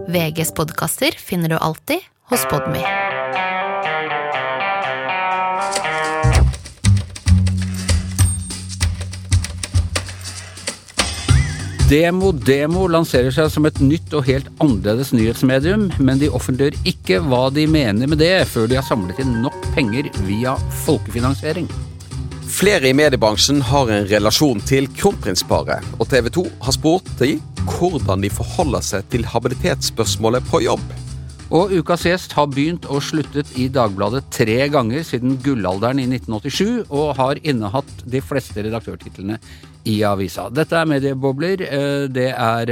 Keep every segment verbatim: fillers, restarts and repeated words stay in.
V G's podcaster finner du alltid hos Podme. Demo Demo lanserer seg som et nytt og helt annerledes nyhetsmedium, men de offentliggjør ikke hva de mener med det før de har samlet inn nok penger via folkefinansiering. Flere i mediebransjen har en relasjon til kronprinsparet, og T V to har spurt de hvordan de forholder seg til habilitetsspørsmålet på jobb. Og ukas gjest har begynt og sluttet i Dagbladet tre ganger siden gullalderen i nitten åttisju, og har innehatt de fleste redaktørtitlene i avisa. Dette er Mediebobler. Det er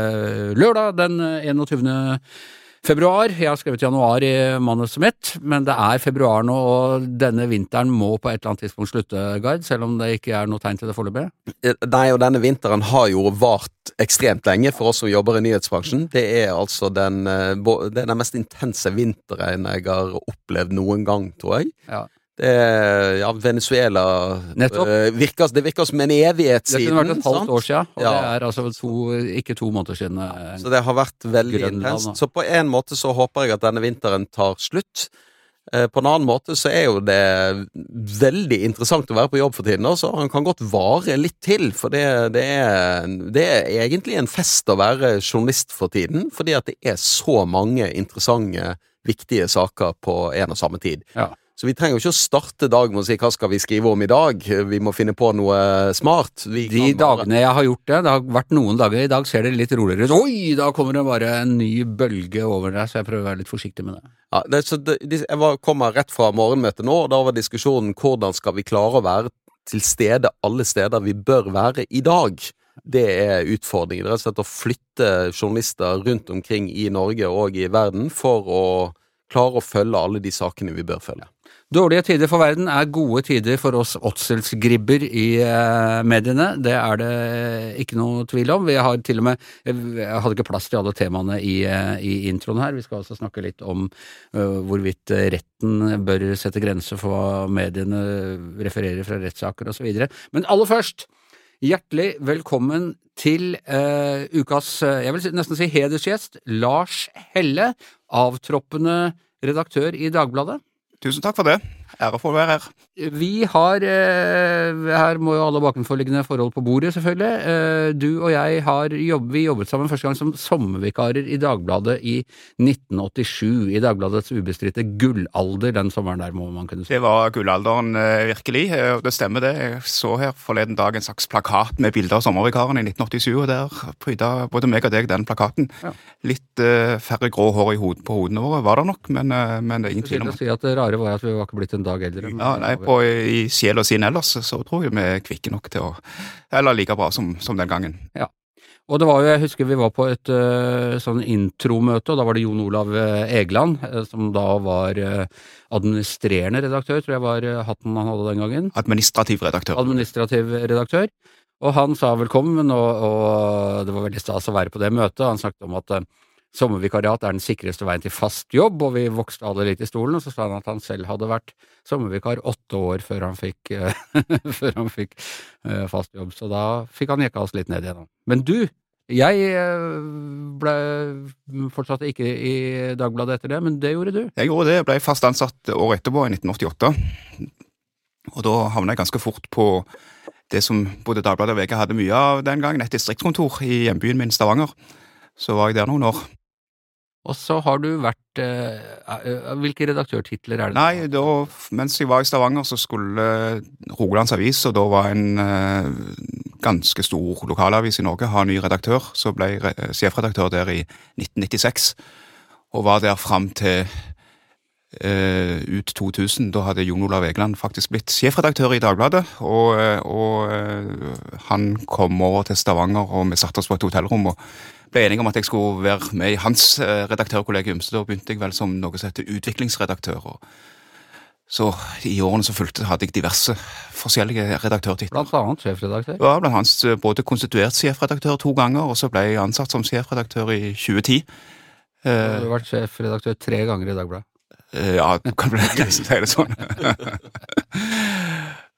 lørdag den enogtyvende februar. Jeg har skrevet januar i manuset mitt, men det er februar nå, og denne vinteren må på et eller annet tidspunkt slutte, Gard, selv om det ikke er noe tegn til det foreløpig. Nei, og denne vinteren har jo vart ekstremt lenge for oss som jobber i nyhetsbransjen. Det er altså den, det er den mest intense vinteren jeg har opplevd noen gang, tror jeg. Ja. Det er, ja, Venezuela Nettopp. virker, det virker som en evighet siden. Det kunne vært et halvt sant? år siden, og Ja. det er altså to, ikke to måneder siden. Så det har vært veldig Grønland, intenst. da. Så på en måte så håper jeg at denne vinteren tar slutt. Eh, På en annen måte så er jo det veldig interessant å være på jobb for tiden, så han kan godt vare litt til, for det, det, er, det er egentlig en fest å være journalist for tiden, fordi at det er så mange interessante, viktige saker på en og samme tid. Ja. Så vi trenger jo ikke å starte dag med å si hva skal vi skrive om i dag. Vi må finne på noe smart. Vi De kan bare- dagene jeg har gjort det, det har vært noen dager, i dag ser det litt roligere ut. Oi, da kommer det bare en ny bølge over deg, så jeg prøver å være litt forsiktig med det. Ja, det, så det, de- jeg var, kommer rett fra morgenmøtet nå, og da var diskusjonen hvordan skal vi klare å være til stede alle steder vi bør være i dag. Det er utfordringen, rett og slett å flytte journalister rundt omkring i Norge og i verden for å klare å følge alle de sakene vi bør følge. Dårlige tider for verden er gode tider for oss åtselsgribber i eh, mediene. Det er det ikke noe tvil om. Vi har til og med, jeg hadde ikke plass til alle temaene i, eh, i introen her. Vi skal også snakke litt om uh, hvorvidt retten bør sette grenser for hva mediene refererer fra rettssaker og så videre. Men aller først, hjertelig velkommen til uh, ukas, uh, jeg vil nesten si hedersgjest, Lars Helle, avtroppende redaktør i Dagbladet. Tusen takk for det. Ære for å være her. Vi har, eh, her må jo alle bakenforliggende forhold på bordet selvfølgelig, eh, du og jeg har jobb, vi jobbet sammen første gang som sommervikarer i Dagbladet i nitten åttisju, i Dagbladets ubestridte gullalder, den sommeren der må man kunne si. Det var gullalderen eh, virkelig, eh, og det stemmer det. Jeg så her forleden dag en slags plakat med bilder av sommervikaren i nitten åttisju, og der pryda både meg og deg den plakaten. Ja. Litt eh, færre grå hår i hod, på hodene våre var det nok, men, eh, men det er ingen Jeg tvil vil om. si at det rare var at vi var ikke blitt en dag eldre. men- Ja, nei, på, I sjel og sinn ellers, så tror jeg vi er kvikke nok til å, eller like bra som, som den gangen. Ja. Og det var jo, jeg husker vi var på et uh, sånn intromøte, og da var det Jon Olav uh, Egeland, uh, som da var uh, administrerende redaktør, tror jeg var uh, hatten han hadde den gangen. Administrativ redaktør. Administrativ redaktør. Og han sa velkommen, og, og det var veldig stas å være på det møtet. Han snakket om at uh, sommervikariat er den sikreste veien til fast jobb, og vi vokste alle litt i stolen, og så sa han at han selv hadde vært sommervikar åtte år før han fikk, uh, før han fikk uh, fast jobb, så da fikk han jekka oss litt ned igjen. Men du, jeg uh, ble fortsatt ikke i Dagbladet etter det, men det gjorde du. Jeg gjorde det, jeg ble fast ansatt året etterpå, i nitten åttiåtte, og da havnet jeg ganske fort på det som både Dagbladet og V G hadde mye av den gangen, et distriktskontor i hjembyen min Stavanger. Så var jeg der noen år. Og så har du vært, uh, hvilke redaktørtitler er det? Nei, da, mens jeg var i Stavanger, så skulle Rogalands Avis, og da var en uh, ganske stor lokalavis i Norge, ha en ny redaktør, så ble jeg re- sjefredaktør der i nitten nittiseks, og var der frem til uh, ut to tusen. Da hadde Jon Olav Egeland faktisk blitt sjefredaktør i Dagbladet, og, og uh, han kom over til Stavanger, og vi satt oss på et hotellrom, og ble enige om at jeg skulle være med i hans uh, redaktørkollegium, så da begynte jeg vel som noe som heter utviklingsredaktør, og så i årene som fulgte hadde jeg diverse forskjellige redaktørtitler. Blant annet sjefredaktør. Ja, blant annet både konstituert sjefredaktør to ganger, og så ble jeg ansatt som sjefredaktør i tjue ti. Du har vært sjefredaktør tre ganger i Dagbladet. Ja, kan vel nesten si det sånn.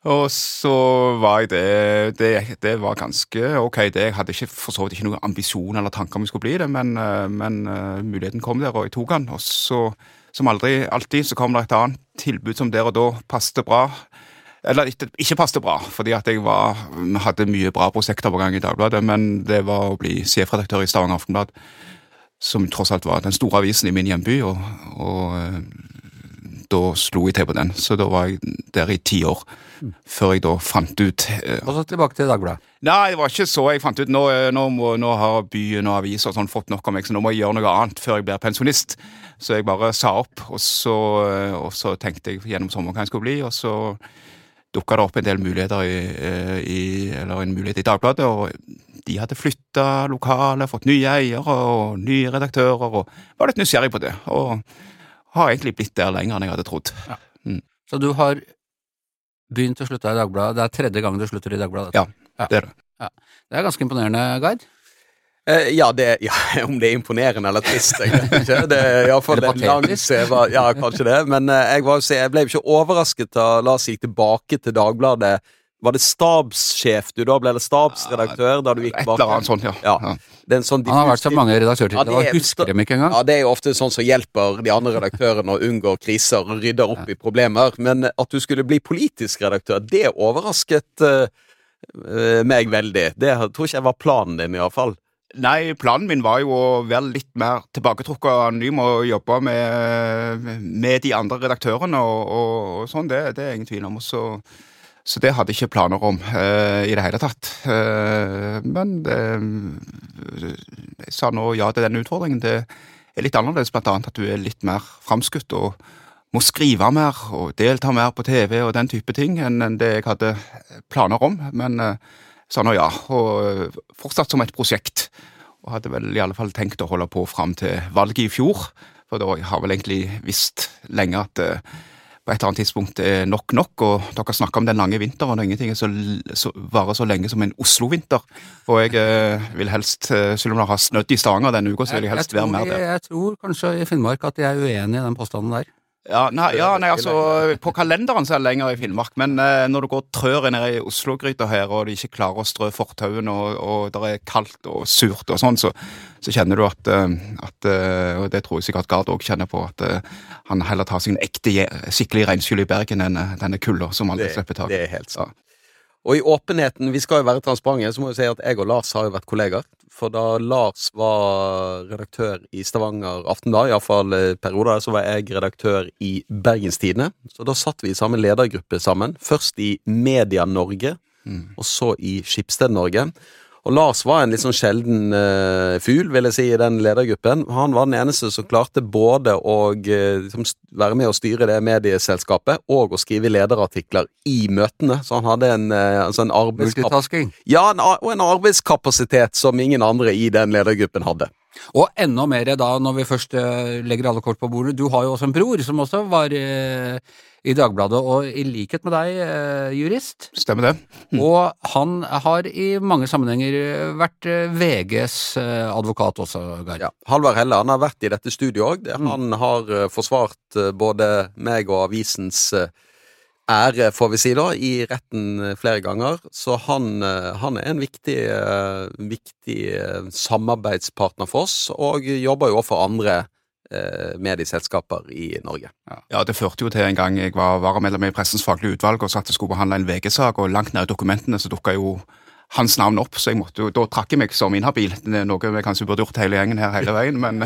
Og så var jeg det, det, det var ganske ok det. Jeg hadde ikke for så vidt ikke noen ambisjon eller tanker om jeg skulle bli det, men, men uh, muligheten kom der, og jeg tok den. Og så, som aldri, alltid, så kom det et annet tilbud som der og da passte bra. Eller ikke, ikke passte bra, fordi at jeg var, hadde mye bra prosjekter på gang i Dagbladet, men det var å bli sjefredaktør i Stavanger Aftenblad, som tross alt var den store avisen i min hjemby, og, og uh, da slo jeg til på den. Så da var jeg der i ti år, mm. før jeg da fant ut... Eh, og så tilbake til Dagbladet. Nei, det var ikke så jeg fant ut. Nå, nå, må, nå har byen og aviser og sånn fått nok om meg, så nå må jeg gjøre noe annet før jeg blir pensjonist. Så jeg bare sa opp, og så, og så tenkte jeg gjennom sommeren hva jeg skulle bli, og så dukket det opp en del muligheter i, i, eller en mulighet i Dagbladet, og de hadde flyttet lokale, fått nye eiere og nye redaktører, og var litt nysgjerrig på det, og har egentlig blitt der lenger enn jeg hadde trodd. Ja. Mm. Så du har begynt å slutte i Dagbladet, det er tredje gang du slutter i Dagbladet? Ja, ja. Det er det. Ja. Det er ganske imponerende, Gard. Eh, ja, det, ja, om det er imponerende eller trist, jeg vet ikke. Det er i hvert fall en lang seva, ja, kanskje det, men eh, jeg, var, jeg ble ikke overrasket da Lars gikk tilbake til Dagbladet. Var det stabssjef du da ble, eller stabsredaktør da du gikk tilbake? Et eller annet sånt, ja. ja. Det er en sånn Han har vært så mange redaktørtitler, ja, og husker dem ikke engang. Ja, det er jo ofte sånn som hjelper de andre redaktørene å unngå kriser og rydder opp ja. I problemer, men at du skulle bli politisk redaktør, det overrasket uh, meg veldig. Det tror ikke jeg var planen din i hvert fall. Nei, planen min var jo å være litt mer tilbaketrukket og anonym og jobbe med, med de andre redaktørene og, og, og sånn, det, det er ingen tvil om. Så, så det hadde jeg ikke planer om uh, i det hele tatt. Uh, men det, jeg sa nå ja til den utfordringen. Det er litt annerledes, blant annet at du er litt mer fremskutt og må skrive mer og delta mer på T V og den type ting enn det jeg hadde planer om. Men uh, sa nå ja, og fortsatt som et prosjekt. Og hadde vel i alle fall tenkt å holde på frem til valget i fjor, for da har vel egentlig visst lenge at uh, på et eller annet tidspunkt er nok nok, og dere snakker om den lange vinteren, og ingenting er så, så, varer så lenge som en Oslo-vinter. Og jeg uh, vil helst, uh, selv om det har snødd i Stavanger denne uka, så vil jeg helst jeg, jeg være mer der. Jeg, jeg tror kanskje i Finnmark at jeg er uenig i den påstanden der. Ja, nei, ja, nei, altså, på kalenderen så er det lenger i Finnmark, men eh, når du går trør nede i Oslo-gryta her, og de ikke klarer å strø fortauene, og, og det er kaldt og surt og sånn, så, så kjenner du at, at, og det tror jeg sikkert Gard også kjenner på, at han heller tar sin ekte, skikkelig regnskyld i Bergen enn denne kulda som aldri slipper tak. Det er helt sant. Ja. Og i åpenheten, vi skal jo være transparente, så må jeg si at jeg og Lars har jo vært kollegaer. For da Lars var redaktør i Stavanger Aftenblad, i hvert fall perioder, så var jeg redaktør i Bergens Tidende. Så da satt vi i samme ledergruppe sammen. Først i Media Norge, mm. og så i Schibsted Norge. Og Lars var en litt sånn sjelden uh, fugl, vil jeg si, i den ledergruppen. Han var den eneste som klarte både å uh, være med å styre det medieselskapet, og å skrive lederartikler i møtene. Så han hadde en, uh, altså en Multitasking. Ja, en, og en arbeidskapasitet som ingen andre i den ledergruppen hadde. Og enda mer da, når vi først uh, legger alle kort på bordet. Du har jo også en bror som også var uh, i Dagbladet, og i likhet med deg, uh, jurist. Stemmer det. Mm. Og han har i mange sammenhenger vært uh, V G's uh, advokat også, Gard. Ja, Halvard Helle, han har vært i dette studioet også. Mm. Han har uh, forsvart uh, både meg og avisens uh, ære, får vi si da, i retten flere ganger, så han, han er en viktig, viktig samarbeidspartner for oss, og jobber jo også for andre medieselskaper i Norge. Ja. ja, det førte jo til en gang jeg var varamedlem i Pressens faglige utvalg og satt og skulle behandle en V G-sak, og langt ned i dokumentene så dukket jo hans navn opp, så jeg måtte jo, da trakk jeg meg som inhabil. Det er noe vi kanskje burde gjort hele gjengen her hele veien, men...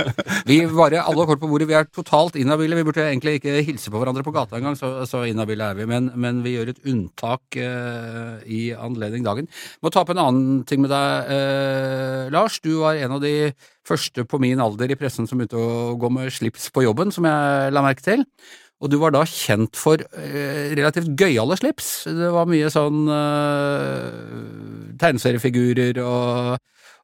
vi var alle kort på bordet, vi er totalt inhabile, vi burde egentlig ikke hilse på hverandre på gata en gang, så, så inhabile er vi, men, men vi gjør et unntak uh, i anledning dagen. Må ta opp en annen ting med deg, uh, Lars. Du var en av de første på min alder i pressen som begynte å gå med slips på jobben, som jeg la merke til. Og du var da kjent for uh, relativt gøyale slips. Det var mye sånn uh, tegneseriefigurer og,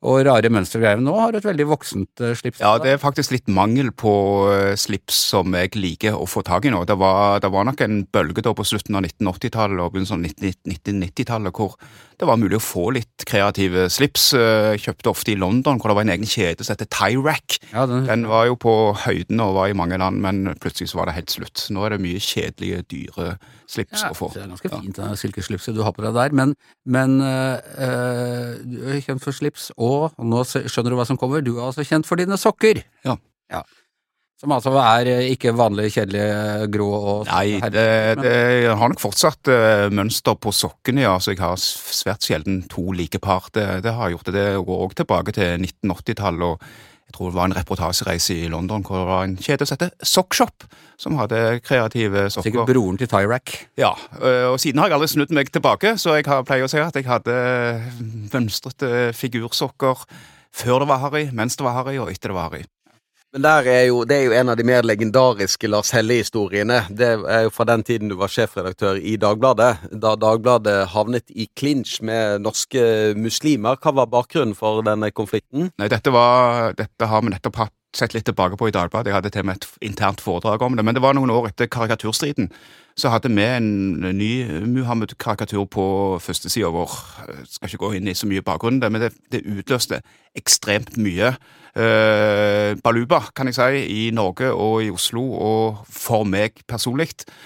og rare mønstergreier. Nå har du et veldig voksent uh, slips. Ja, det er faktisk litt mangel på uh, slips som jeg liker å få tag i nå. Det var, det var nok en bølge da på slutten av nitten åtti-tallet og begynnelsen av nitten nitti-tallet hvor det var mulig å få litt kreative slips. Jeg kjøpte ofte i London, hvor det var en egen kjede som heter Tie Rack. Ja, den... den var jo på høyden og var i mange land, men plutselig så var det helt slutt. Nå er det mye kjedelige, dyre slips ja, å få. Det er ganske fint, ja. Silkeslipset du har på deg der, men, men øh, du er kjent for slips, og nå skjønner du hva som kommer, du er altså kjent for dine sokker. Ja. Ja. Som altså er ikke vanlig kjedelige grå og... Nei, det, det jeg har nok fortsatt uh, mønster på sokkene, ja, så jeg har svært sjelden to like par. Det, det har jeg gjort det. Det går også tilbake til nitten åtti-tallet, og jeg tror det var en reportasjereise i London, hvor det var en kjede som heter Sockshop, som hadde kreative sokker. Sikkert broren til Tie Rack. Ja, og siden har jeg aldri snudd meg tilbake, så jeg har pleier å si at jeg hadde mønstrete figursokker før det var Harry, mens det var Harry, og etter det var Harry. Men der er jo, det er jo en av de mer legendariske Lars Helle-historiene. Det er jo fra den tiden du var sjefredaktør i Dagbladet, da Dagbladet havnet i clinch med norske muslimer. Hva var bakgrunnen for denne konflikten? Nei, dette, var, dette har vi nettopp hatt sett litt tilbake på i Dagbladet. Jeg hadde til og med et internt foredrag om det, men det var noen år etter karikaturstriden. Så hadde vi en ny Muhammed-karikatur på første siden vår. Jeg skal ikke gå inn i så mye bakgrunn, men det, det utløste ekstremt mye Uh, baluba, kan jeg si, i Norge og i Oslo, og for meg personlig.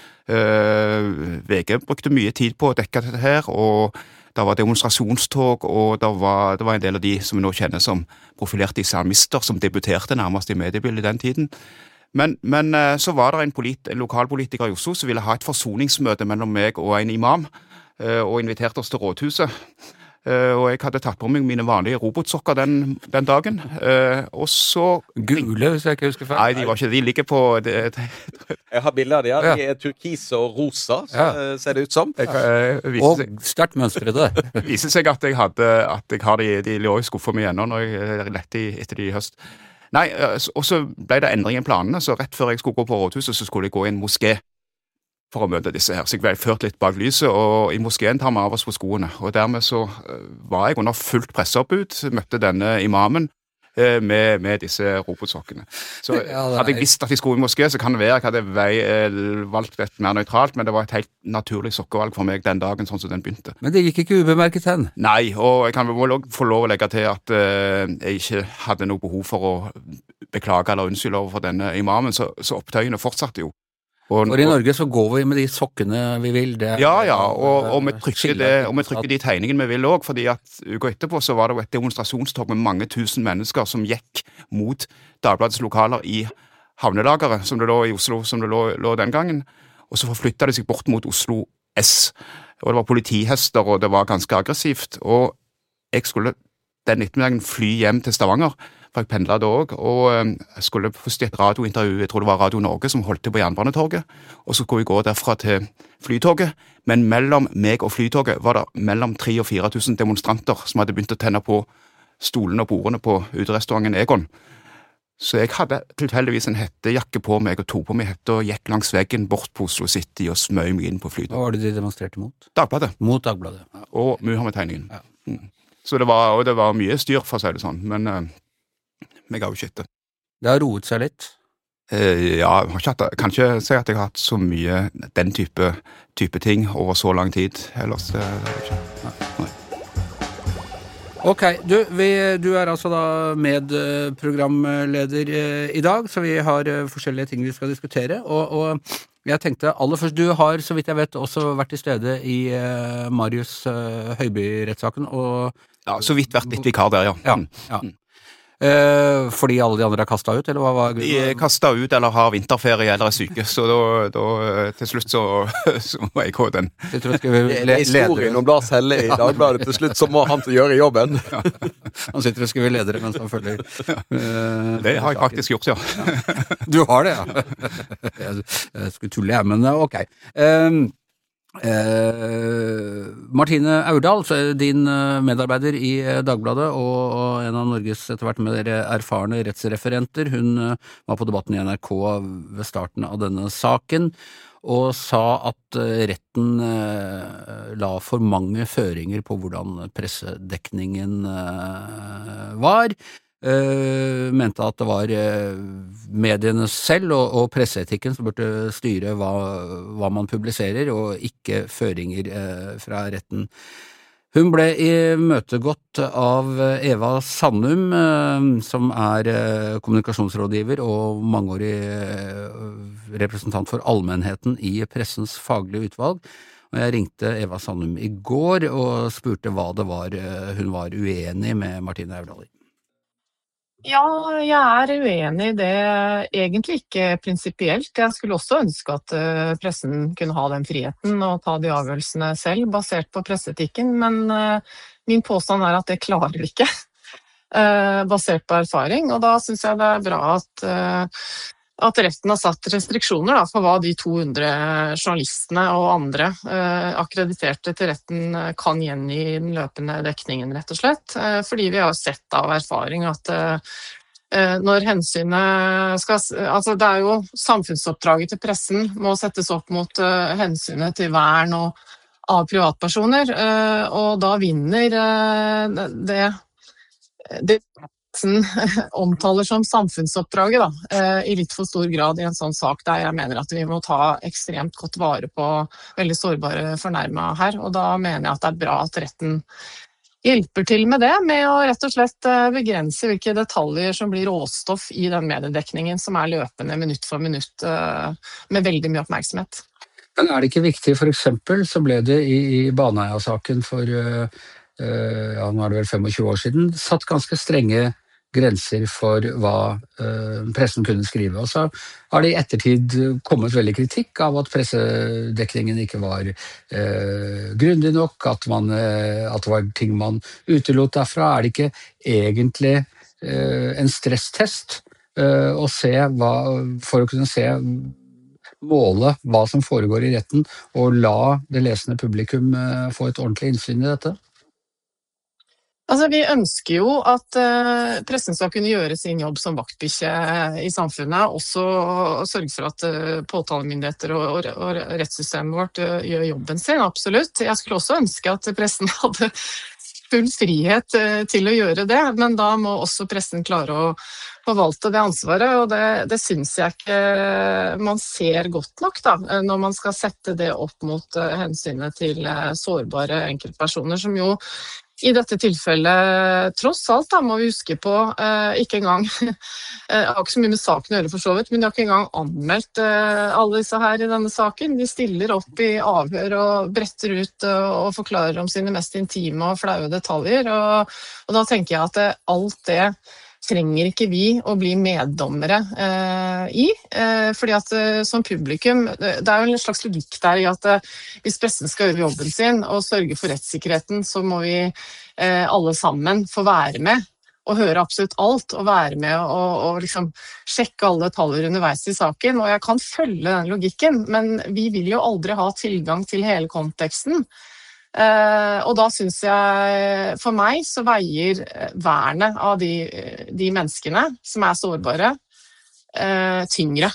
Uh, V G brukte mye tid på å dekke dette her, og det var demonstrasjonstog, og det var, det var en del av de som vi nå kjenner som profilerte islamister, som debuterte nærmest i mediebildet i den tiden. Men, men uh, så var det en, polit, en lokalpolitiker i Oslo som ville ha et forsoningsmøte mellom meg og en imam, uh, og inviterte oss til rådhuset. Uh, og jeg hadde tatt på meg mine vanlige robotsokker den, den dagen, uh, og så... Gule, hvis jeg ikke husker feil. Nei, de var ikke, de ligger på... Det, det... Jeg har bilder av de, ja. De er turkise og rosa, så ja. Ser det ut som. Jeg, uh, og seg, sterkt mønstrede. Det viser seg at jeg hadde, at jeg har de, de lå i skuffen min ennå, når jeg lette etter de i høst. Nei, uh, og så ble det endring i planene, så rett før jeg skulle gå på rådhuset, så skulle jeg gå i en moské for å møte disse her. Så jeg ble ført litt bak lyset, og i moskeen tar vi av oss på skoene. Og dermed så var jeg under fullt presseoppbud, møtte denne imamen eh, med, med disse robotsokkene. Så ja, hadde jeg visst at jeg skulle i moské, så kan det være jeg hadde vei, eh, valgt et mer nøytralt, men det var et helt naturlig sokkevalg for meg den dagen, sånn som den begynte. Men det gikk ikke ubemerket hen? Nei, og jeg kan vel få lov å legge til at eh, jeg ikke hadde noe behov for å beklage eller unnskylde over for denne imamen, så, så opptøyene fortsatte jo. Og, For i Norge så går vi med de sokkene vi vil. Det, ja, ja, og, og, vi trykker det, og vi trykker de tegningene vi vil også, fordi at uka etterpå så var det jo et demonstrasjonstog med mange tusen mennesker som gikk mot Dagbladets lokaler i havnelageret, som det lå i Oslo, som det lå, lå den gangen, og så forflyttet de seg bort mot Oslo S, og det var politihester, og det var ganske aggressivt, og jeg skulle den ettermiddagen fly hjem til Stavanger, for jeg pendlet da også, og jeg skulle først i et radiointervju, jeg tror det var Radio Norge, som holdt til på Jernbanetorget, og så skulle jeg gå derfra til flytoget, men mellom meg og flytoget var det mellom tre og fire tusen demonstranter som hadde begynt å tenne på stolene og bordene på uterestauranten Egon. Så jeg hadde tilfeldigvis en hettejakke på meg, og tog på meg hette, og gikk langs veggen bort på Oslo City og smøg meg inn på flytoget. Hva var det de demonstrerte mot? Dagbladet. Mot Dagbladet. Ja. Og Muhammed-tegningen. Ja. Mm. Så det var, og det var mye styr, for å si det sånn, men uh, jeg har jo ikke etter. Det har roet seg litt? Uh, ja, jeg har ikke hatt, kan ikke si at jeg har hatt så mye den type, type ting over så lang tid, ellers det har jeg ikke. Nei. Nei. Ok, du, vi, du er altså da medprogramleder eh, i dag, så vi har eh, forskjellige ting vi skal diskutere, og, og jeg tenkte aller først, du har, så vidt jeg vet, også vært til stede i eh, Marius eh, Høiby-rettssaken, og... Ja, så vidt vært litt vikar der, ja. Ja, ja. Eh, fordi alle de andre er kastet ut, eller hva var grunnen? De er kastet ut, eller har vinterferie, eller er syke, så da, da til slutt så, så må jeg gå den. Jeg tror jeg skal le- Det er historien om Lars Helle i Dagbladet, til slutt så må han til å gjøre jobben. Ja. Han sitter og skriver ledere mens han følger eh, Det har jeg faktisk gjort, ja. Du har det, ja. Jeg, jeg skulle tulle, jeg, men ok. Um, Eh, Martine Aurdal, din medarbeider i Dagbladet og en av Norges etter hvert mer erfarne rettsreferenter, hun var på debatten i N R K ved starten av denne saken og sa at retten la for mange føringer på hvordan pressedekningen var. Uh, mente at det var uh, mediene selv og, og presseetikken som burde styre hva, hva man publiserer, og ikke føringer uh, fra retten. Hun ble imøtegått av Eva Sandum, uh, som er uh, kommunikasjonsrådgiver og mangeårig uh, representant for allmennheten i pressens faglige utvalg. Og jeg ringte Eva Sandum i går og spurte hva det var uh, hun var uenig med Martine Aurdal i. Ja, jeg er uenig i det, egentlig ikke prinsipielt. Jeg skulle også ønske at uh, pressen kunne ha den friheten og ta de avgjørelsene selv, basert på presseetikken, men uh, min påstand er at det klarer vi ikke, uh, basert på erfaring. Og da synes jeg det er bra at, uh, at retten har satt restriksjoner da, for hva de to hundre journalistene og andre uh, akkrediterte til retten uh, kan gjengi i den løpende dekningen, rett og slett. Uh, fordi vi har sett av erfaring at uh, når hensynet skal, altså det er jo samfunnsoppdraget til pressen må settes opp mot uh, hensynet til vern og, av privatpersoner, uh, og da vinner uh, det, det omtaler som samfunnsoppdraget da, i litt for stor grad i en sånn sak der jeg mener at vi må ta ekstremt godt vare på veldig sårbare fornærmede her, og da mener jeg at det er bra at retten hjelper til med det, med å rett og slett begrense hvilke detaljer som blir råstoff i den mediedekningen som er løpende minutt for minutt med veldig mye oppmerksomhet. Men er det ikke viktig, for eksempel, så ble det i, i Baneheia-saken for, uh, ja, nå er det vel tjuefem år siden, satt ganske strenge grenser for hva uh, pressen kunne skrive. Og så har det i ettertid kommet veldig kritikk av at pressedekningen ikke var uh, grundig nok, at, man, uh, at det var ting man utelot derfra. Er det ikke egentlig uh, en stresstest uh, å se hva, for å kunne se måle hva som foregår i retten, og la det lesende publikum uh, få et ordentlig innsyn i dette? Altså, vi ønsker jo at uh, pressen skal kunne gjøre sin jobb som vaktbikkje i samfunnet, også sørge for at uh, påtalemyndigheter og, og, og rettssystemet vårt uh, gjør jobben sin, absolutt. Jeg skulle også ønske at pressen hadde full frihet uh, til å gjøre det, men da må også pressen klare å forvalte det ansvaret, og det, det synes jeg ikke man ser godt nok da, når man skal sette det opp mot uh, hensynet til uh, sårbare enkeltpersoner, som jo i dette tilfellet, tross alt da, må vi huske på, eh, ikke engang, jeg har ikke så mye med saken å gjøre for så vidt, men de har ikke engang anmeldt eh, alle disse her i denne saken. De stiller opp i avhør og bretter ut uh, og forklarer om sine mest intime og flaue detaljer, og, og da tenker jeg at det, alt det trenger ikke vi å bli meddommere eh, i, eh, fordi at eh, som publikum, det, det er jo en slags logikk der i at eh, hvis pressen skal gjøre jobben sin og sørge for rettssikkerheten, så må vi eh, alle sammen få være med og høre absolutt alt, og være med og, og liksom sjekke alle detaljer underveis i saken, og jeg kan følge den logikken, men vi vil jo aldri ha tilgang til hele konteksten. Uh, og da synes jeg, for meg så veier vernet av de, de menneskene som er sårbare uh, tyngre.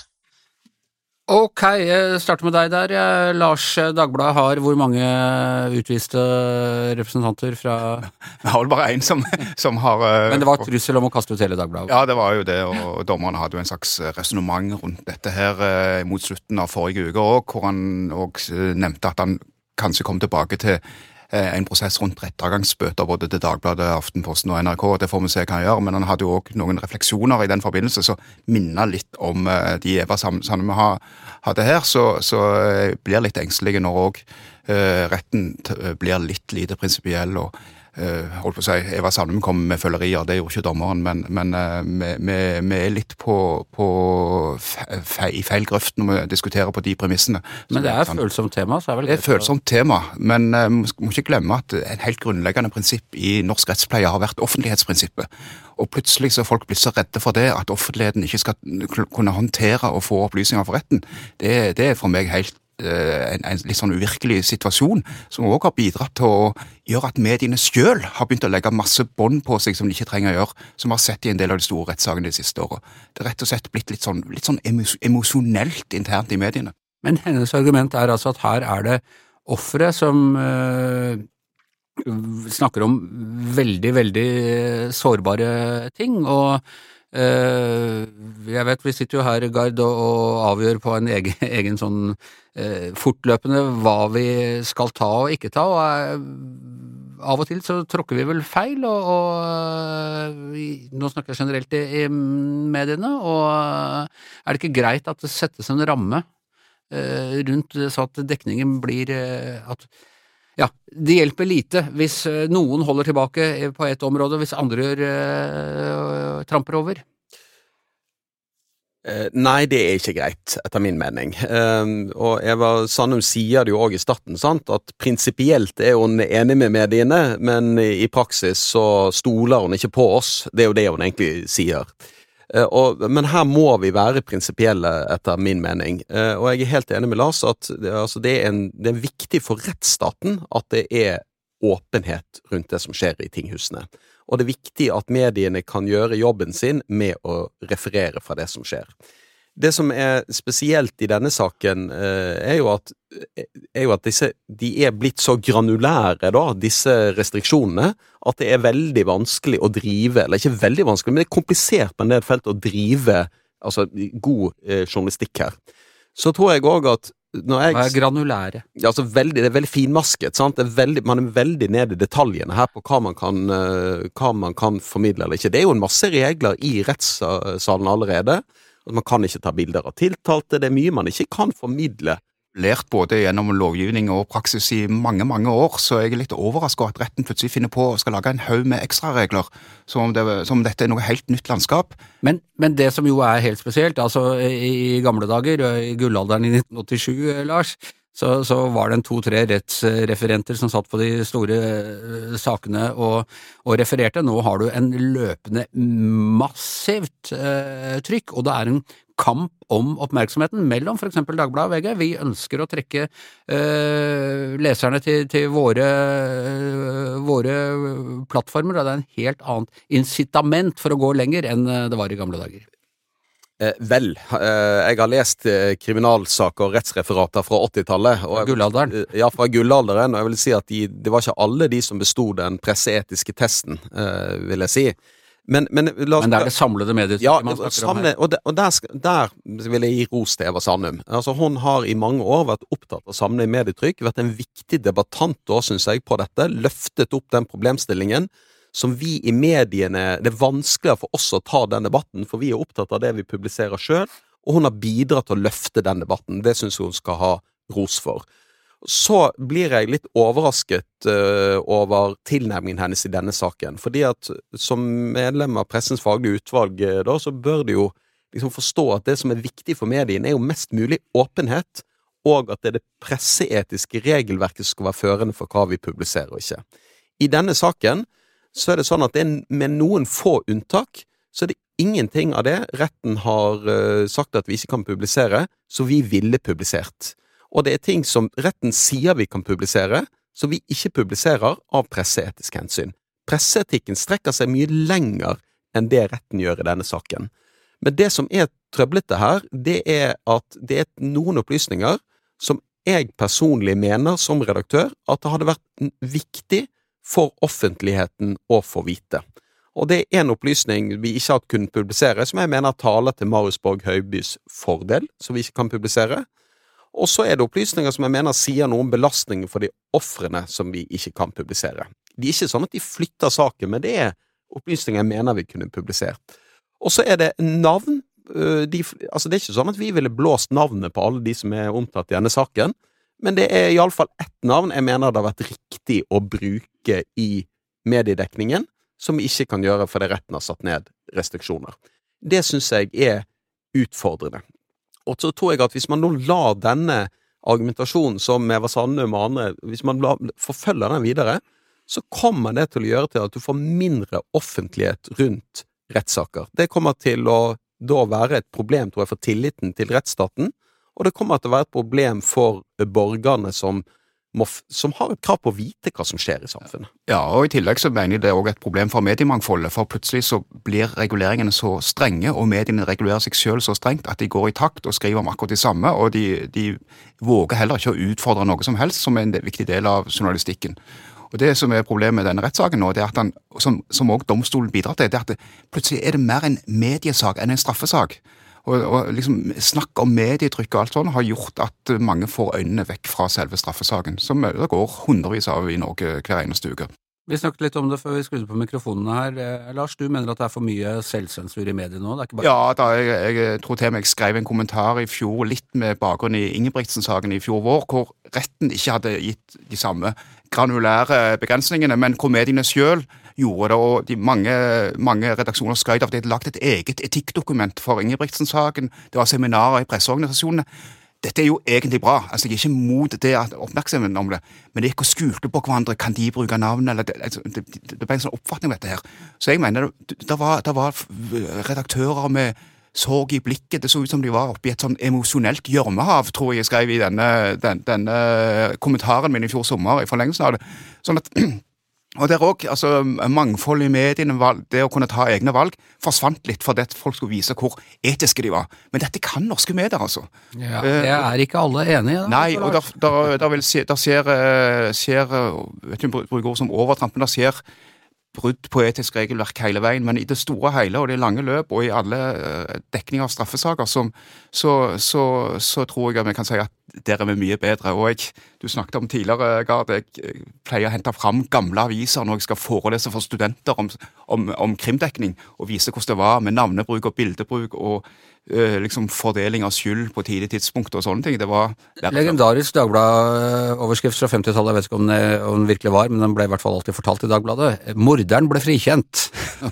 Ok, jeg starter med deg der. Lars, Dagbladet har hvor mange utviste representanter fra... Det har vel bare en som, som har... Uh, Men det var trussel om å kaste ut hele Dagbladet. Ja, det var jo det, og dommeren hadde jo en slags resonemang rundt dette her uh, mot slutten av forrige uke også, hvor han også nevnte at han kanskje kom tilbake til eh, en prosess rundt rettergangsbøter både til Dagbladet, Aftenposten og N R K, det får vi se hva han gjør, men han hadde jo også noen refleksjoner i den forbindelse, så minnet litt om eh, de Eva Sandum har hadde her, så, så eh, blir litt engstelige når også eh, retten t- blir litt lite prinsipiell, og Uh, holdt på å si, Eva Sandum kom med følgerier, det gjorde ikke dommeren, men, men uh, vi, vi, vi er litt på, på fe, i feil grøft når vi diskuterer på de premissene. Men det er et følsomt tema, så er vel det er et følsomt tema, men uh, vi må ikke glemme at et helt grunnleggende prinsipp i norsk rettspleie har vært offentlighetsprinsippet. Og plutselig så er folk blitt så redde for det at offentligheten ikke skal kunne håndtere og få opplysninger for retten. Det, det er for meg helt en, en litt sånn uvirkelig situasjon, som også har bidratt til å gjøre at mediene selv har begynt å legge masse bånd på seg som de ikke trenger å gjøre, som vi har sett i en del av de store rettssakene de siste årene. Det er rett og slett blitt litt sånn, litt sånn emos- emosjonelt internt i mediene. Men hennes argument er altså at her er det offere som øh, snakker om veldig, veldig sårbare ting, og Uh, jeg vet, vi sitter jo her, Gard, og, og avgjør på en egen, egen sånn uh, fortløpende hva vi skal ta og ikke ta, og uh, av og til så tråkker vi vel feil, og, og uh, nå snakker jeg generelt i, i mediene, og uh, er det ikke greit at det settes en ramme uh, rundt så at dekningen blir uh, at ja, det hjelper lite hvis noen holder tilbake på et område, hvis andre gjør, uh, tramper over. Uh, nei, det er ikke greit, etter min mening. Uh, og Eva Sandum sier det jo også i starten, sant? At prinsipielt er hun enig med mediene, men i praksis så stoler hun ikke på oss. Det er jo det hun egentlig sier. Uh, og, men her må vi være prinsipielle etter min mening, uh, og jeg er helt enig med Lars at det, altså det, er en, det er viktig for rettsstaten at det er åpenhet rundt det som skjer i tinghusene, og det er viktig at mediene kan gjøre jobben sin med å referere fra det som skjer. Det som er spesielt i denne saken uh, er jo at, er jo at disse, de er blitt så granulære da, disse restriksjonene, at det er veldig vanskelig å drive, eller ikke veldig vanskelig, men det er komplisert på en del felt å drive altså, god eh, journalistikk her. Så tror jeg også at når jeg... Hva er granulære? Ja, altså veldig, det er veldig finmasket, sant? Det er veldig, man er veldig nede i detaljene her på hva man, kan, uh, hva man kan formidle eller ikke. Det er jo en masse regler i rettssalen allerede, at man kan ikke ta bilder av tiltalte, det er mye man ikke kan formidle. Lært både gjennom lovgivning og praksis i mange, mange år, så jeg er litt overrasket at retten plutselig finner på å skal lage en haug med ekstraregler, som om, det, som om dette er noe helt nytt landskap. Men, men det som jo er helt spesielt, altså i gamle dager, i gullalderen i nitten åttisju, Lars, så, så var det en to-tre rettsreferenter som satt på de store uh, sakene og, og refererte. Nå har du en løpende massivt uh, trykk, og det er en kamp om oppmerksomheten mellom for eksempel Dagbladet og V G. Vi ønsker å trekke uh, leserne til, til våre, uh, våre plattformer, og det er en helt annet incitament for å gå lenger enn det var i gamle dager. Eh, vel, eh, jeg har lest eh, kriminalsaker og rettsreferater fra åttitallet. Fra gullalderen? Eh, ja, fra gullalderen, og jeg vil si at de, det var ikke alle de som bestod den presseetiske testen, eh, vil jeg si. Men, men, la oss, men det er det samlede medietrykket ja, man snakker samle, om her. Og, der, og der, der vil jeg gi ros til Eva Sandum. Altså, hun har i mange år vært opptatt av samle medietrykk, vært en viktig debattant da, synes jeg, på dette, løftet opp den problemstillingen, som vi i mediene, det er vanskeligere for oss å ta den debatten, for vi er opptatt av det vi publiserer selv, og hun har bidratt til å løfte den debatten. Det synes hun skal ha ros for. Så blir jeg litt overrasket uh, over tilnærmingen hennes i denne saken, fordi at som medlem av pressens faglige utvalg da, så bør du jo liksom forstå at det som er viktig for mediene er jo mest mulig åpenhet, og at det er det presseetiske regelverket som skal være førende for hva vi publiserer og ikke. I denne saken så er det sånn at det er med noen få unntak, så er det ingenting av det retten har uh, sagt at vi ikke kan publisere, så vi ville publisert. Og det er ting som retten sier vi kan publisere, så vi ikke publiserer av presseetisk hensyn. Presseetikken strekker seg mye lenger enn det retten gjør i denne saken. Men det som er trøblete her, det er at det er noen opplysninger som jeg personlig mener som redaktør at det hadde vært viktig for offentligheten å få vite. Og det er en opplysning vi ikke har kunnet publisere, som jeg mener taler til Marius Borg Høibys fordel, som vi ikke kan publisere. Og så er det opplysninger som jeg mener sier noe om belastningen for de offrene som vi ikke kan publisere. De er ikke sånn at de flytter saken, men det er opplysninger jeg mener vi kunne publisert. Og så er det navn. De, altså det er ikke sånn at vi ville blåst navnet på alle de som er omtatt i denne saken, men det er i alle fall ett navn jeg mener det har vært riktig å bruke i mediedekningen, som vi ikke kan gjøre fordi retten har satt ned restriksjoner. Det synes jeg er utfordrende. Og så tror jeg at hvis man nå lar denne argumentasjonen som Eva Sandum og andre, hvis man la, forfølger den videre, så kommer det til å gjøre til at du får mindre offentlighet rundt rettssaker. Det kommer til å da være et problem, tror jeg, for tilliten til rettsstaten, og det kommer til å være et problem for borgerne som, må, som har et krav på å vite hva som skjer i samfunnet. Ja, og i tillegg så mener jeg det er også et problem for mediemangfoldet, for plutselig så blir reguleringene så strenge, og mediene regulerer seg selv så strengt at de går i takt og skriver om akkurat det samme, og de, de våger heller ikke å utfordre noe som helst som er en viktig del av journalistikken. Og det som er problemet med denne rettssaken nå, det er at han, som, som også domstolen bidrar til, det er at det, plutselig er det mer en mediesak enn en straffesak. Og, og liksom snakk om medietrykk og alt sånt har gjort at mange får øynene vekk fra selve straffesaken, som det går hundrevis av i Norge hver eneste uke. Vi snakket litt om det før vi skrudde på mikrofonene her. Lars, du mener at det er for mye selvsensur i mediene nå? Det er ikke bare... Ja, da, jeg, jeg tror til meg jeg skrev en kommentar i fjor, litt med bakgrunn i Ingebrigtsen-saken i fjor vår, hvor retten ikke hadde gitt de samme granulære begrensningene, men hvor mediene selv gjorde det, og de mange, mange redaksjoner skrev av det, de hadde lagt et eget etikkdokument for Ingebrigtsen-saken, det var seminarer i presseorganisasjonene. Dette er jo egentlig bra, altså jeg er ikke mot det at oppmerksomheten om det, men det er ikke å skulte på hverandre, kan de bruke navn, eller det, altså, det, det ble en sånn oppfatning av dette her. Så jeg mener, det, det, var, det var redaktører med sorg i blikket, det så ut som de var oppe i et sånn emosjonelt gjørmehav, tror jeg jeg skrev i denne, den, denne kommentaren min i fjor sommer, i forlengelsen av det. Sånn at, og det er også, altså, mangfold i mediene, det å kunne ta egne valg, forsvant litt for det at folk skulle vise hvor etiske de var. Men dette kan norske medier, altså. Ja, det er ikke alle enige. Da. Nei, og der, der, der, vil, der ser, ser, vet du, bruker ord som overtrampen, der ser brudd på etisk regelverk hele veien, men i det store hele og det lange løp, og i alle dekninger av straffesaker, som, så, så, så tror jeg at vi kan si at der er vi mye bedre. Og jeg, du snakket om tidligere, Gard, jeg pleier å hente fram gamle aviser når jeg skal forelese for studenter om, om, om krimdekning, og vise hvordan det var med navnebruk og bildebruk, og øh, liksom fordeling av skyld på tidlig tidspunkt og sånne ting. Det var... Legendarisk Dagbladet-overskrift fra femtitallet, jeg vet ikke om, det, om den virkelig var, men den ble i hvert fall alltid fortalt i Dagbladet. Morderen ble frikjent.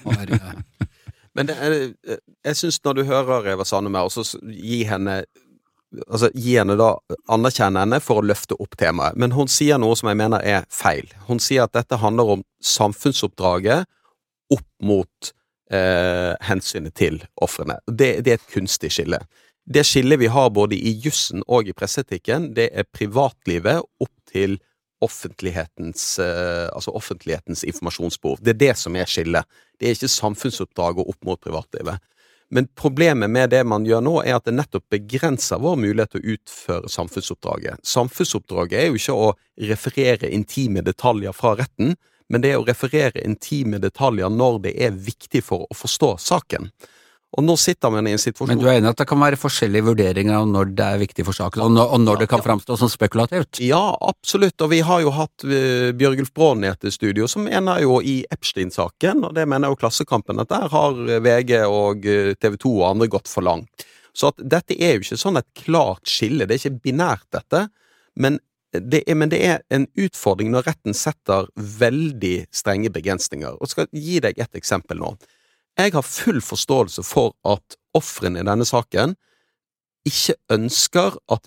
Men det er, jeg synes når du hører Eva Sandum her, og så gi henne altså gi henne da, anerkjenne henne for å løfte opp temaet, men hun sier noe som jeg mener er feil. Hun sier at dette handler om samfunnsoppdraget opp mot eh, hensynet til offrene. Det, det er et kunstig skille. Det skillet vi har både i jussen og i presseetikken, det er privatlivet opp til offentlighetens, eh, altså offentlighetens informasjonsbehov. Det er det som er skillet. Det er ikke samfunnsoppdraget opp mot privatlivet. Men problemet med det man gjør nå er at det nettopp begrenser vår mulighet til å utføre samfunnsoppdraget. Samfunnsoppdraget er jo ikke å referere intime detaljer fra retten, men det er å referere intime detaljer når det er viktig for å forstå saken. Og nå sitter man i en situasjon... Men du er enig at det kan være forskjellige vurderinger av når det er viktig for saken, og når, og når det kan fremstå som spekulativt? Ja, absolutt, og vi har jo hatt uh, Bjørgulf Brån i et studio, som mener jo i Epstein-saken, og det mener jo Klassekampen, at der har V G og uh, T V to og andre gått for langt. Så at dette er jo ikke sånn et klart skille, det er ikke binært dette, men det er, men det er en utfordring når retten setter veldig strenge begrensninger. Og skal gi deg et eksempel nå. Jeg har full forståelse for at offrene i denne saken ikke ønsker at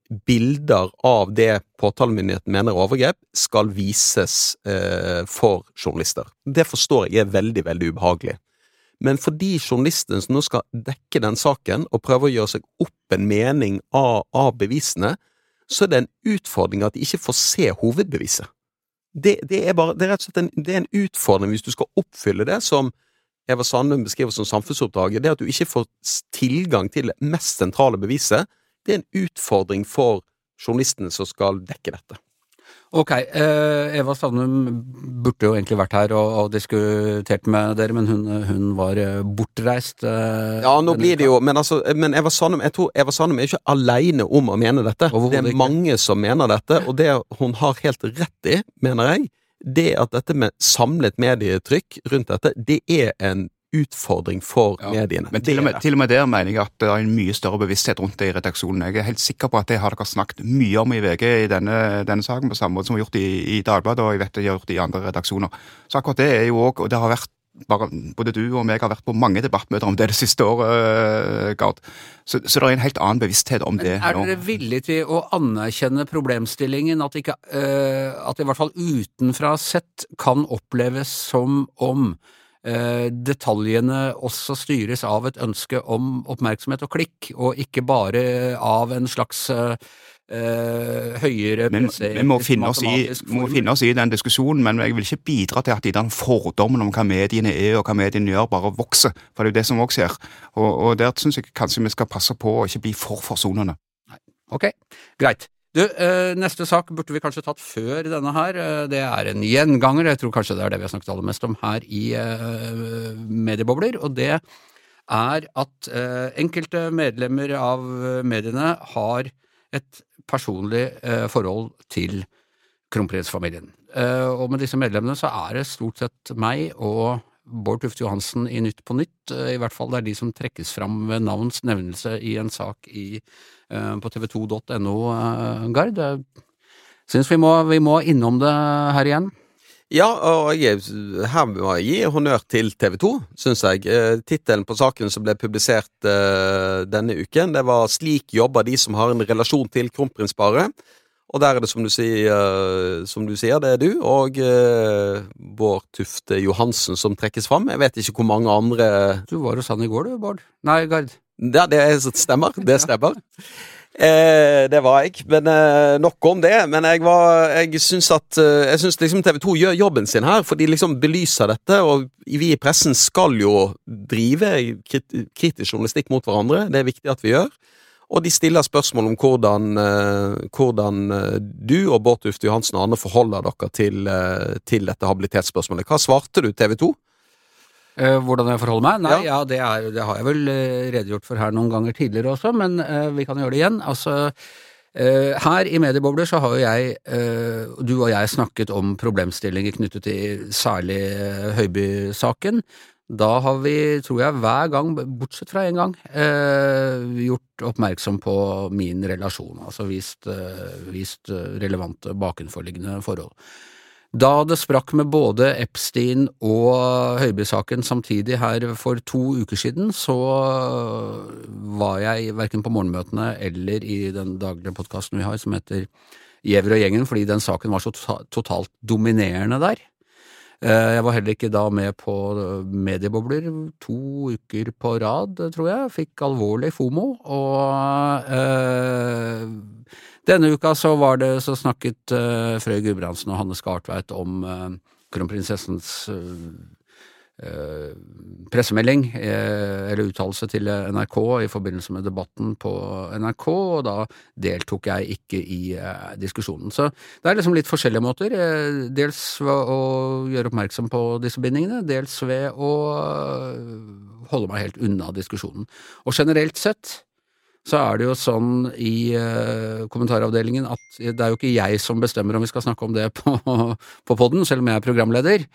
bilder av det påtalemyndigheten mener overgrep skal vises eh, for journalister. Det forstår jeg er veldig, veldig ubehagelig. Men fordi journalisten som nå skal dekke den saken og prøve å gjøre seg opp en mening av, av bevisene, så er det en utfordring at de ikke får se hovedbeviset. Det, det, er bare, det er rett og slett en, det er en utfordring hvis du skal oppfylle det som Eva Sandum beskriver som samfunnsoppdraget, det at du ikke får tilgang til det mest sentrale beviset, det er en utfordring for journalistene som skal dekke dette. Ok, eh, Eva Sandum burde jo egentlig vært her og, og diskutert med dere, men hun, hun var bortreist. Eh, ja, nå blir det jo, men, altså, men Eva Sandum, jeg tror Eva Sandum er ikke alene om å mene dette. Det er mange som mener dette, og det hun har helt rett i, mener jeg, det at dette med samlet medietrykk rundt dette, det er en utfordring for ja, mediene. Men til og, med, til og med der mener jeg at det er en mye større bevissthet rundt det i redaksjonen. Jeg er helt sikker på at det har dere snakket mye om i V G i denne, denne saken, på samme måte som vi har gjort i, i Dagbladet, og jeg vet det har gjort i andre redaksjoner. Så akkurat det er jo også, og det har vært bare, både du og meg har vært på mange debattmøter om det det siste året, Gard. Så, så det er en helt annen bevissthet om det. Men er dere villige til å anerkjenne problemstillingen, at, ikke, uh, at i hvert fall utenfra sett kan oppleves som om eh, detaljene også styres av et ønske om oppmerksomhet og klikk, og ikke bare av en slags eh, Uh, høyere Men vi må finne oss i, må finne oss i den diskusjonen, men jeg vil ikke bidra til at de den fordommen om hva mediene er og hva mediene gjør bare vokser, for det er jo det som også skjer. Og, og der synes jeg kanskje vi skal passe på å ikke bli for forsonende. Ok, greit. Du, uh, neste sak burde vi kanskje tatt før denne her. Uh, det er en gjenganger, jeg tror kanskje det er det vi har snakket aller mest om her i uh, mediebobler, og det er at uh, enkelte medlemmer av mediene har et personlig eh, forhold til kronprinsfamilien. Eh, og med disse medlemmene så er det stort sett meg og Bård Tufte Johansen i Nytt på Nytt, eh, i hvert fall det er de som trekkes fram ved navns nevnelse i en sak i, eh, på tv to punktum no, eh, Gard. Jeg synes vi må, vi må innom det her igjen. Ja, og jeg, her må jeg gi honnør til tv to, synes jeg. Eh, Titelen på saken som ble publisert eh, denne uken, det var «Slik jobber de som har en relasjon til kronprinsparet». Og der er det som du sier, uh, som du sier det er du, og uh, Bård Tufte Johansen som trekkes fram. Jeg vet ikke hvor mange andre... Du var hos han i går, du, Bård. Nei, Gard. Ja, det stemmer, det stemmer. Eh, det var jeg, men eh, nok om det. Men jeg var, jeg synes at eh, jeg synes liksom tv to gjør jobben sin her, for de liksom belyser dette, og vi i pressen skal jo drive krit kritisk journalistikk mot hverandre. Det er viktig at vi gjør. Og de stiller spørsmål om hvordan, eh, hvordan eh, du og Bård Tufte Johansen og andre forholder dere til, eh, til dette habilitetsspørsmålet. Hva svarte du tv to? Uh, hvordan jeg forholder meg? Nei, Ja. ja, det, er, det har jeg vel uh, redegjort for her noen ganger tidligere også, men uh, vi kan gjøre det igjen. Altså, uh, her i Mediebobler så har jo jeg, uh, du og jeg snakket om problemstillinger knyttet til særlig uh, Høiby-saken. Da har vi, tror jeg, hver gang, bortsett fra en gang, uh, gjort oppmerksom på min relasjon, altså vist, uh, vist uh, relevante bakenforliggende forhold. Da det sprakk med både Epstein og Høiby-saken samtidig her for to uker siden, så var jeg hverken på morgenmøtene eller i den daglige podcasten vi har, som heter Gjever og gjengen, fordi den saken var så totalt dominerende der. Jeg var heller ikke da med på mediebobler to uker på rad, tror jeg. Fikk alvorlig FOMO, og øh, denne uka så var det så snakket øh, Frøy Gudbrandsen og Hanne Skartveit om øh, kronprinsessens øh, øh, pressemelding, øh, eller uttalelse til N R K i forbindelse med debatten på N R K, og da deltok jeg ikke i øh, diskusjonen. Så det er liksom litt forskjellige måter, øh, dels ved å gjøre oppmerksom på disse bindingene, dels ved å øh, holde meg helt unna diskusjonen. Og generelt sett så er det jo sånn i uh, kommentaravdelingen at det er jo ikke jeg som bestemmer om vi skal snakke om det på, på podden, selv om jeg er programleder.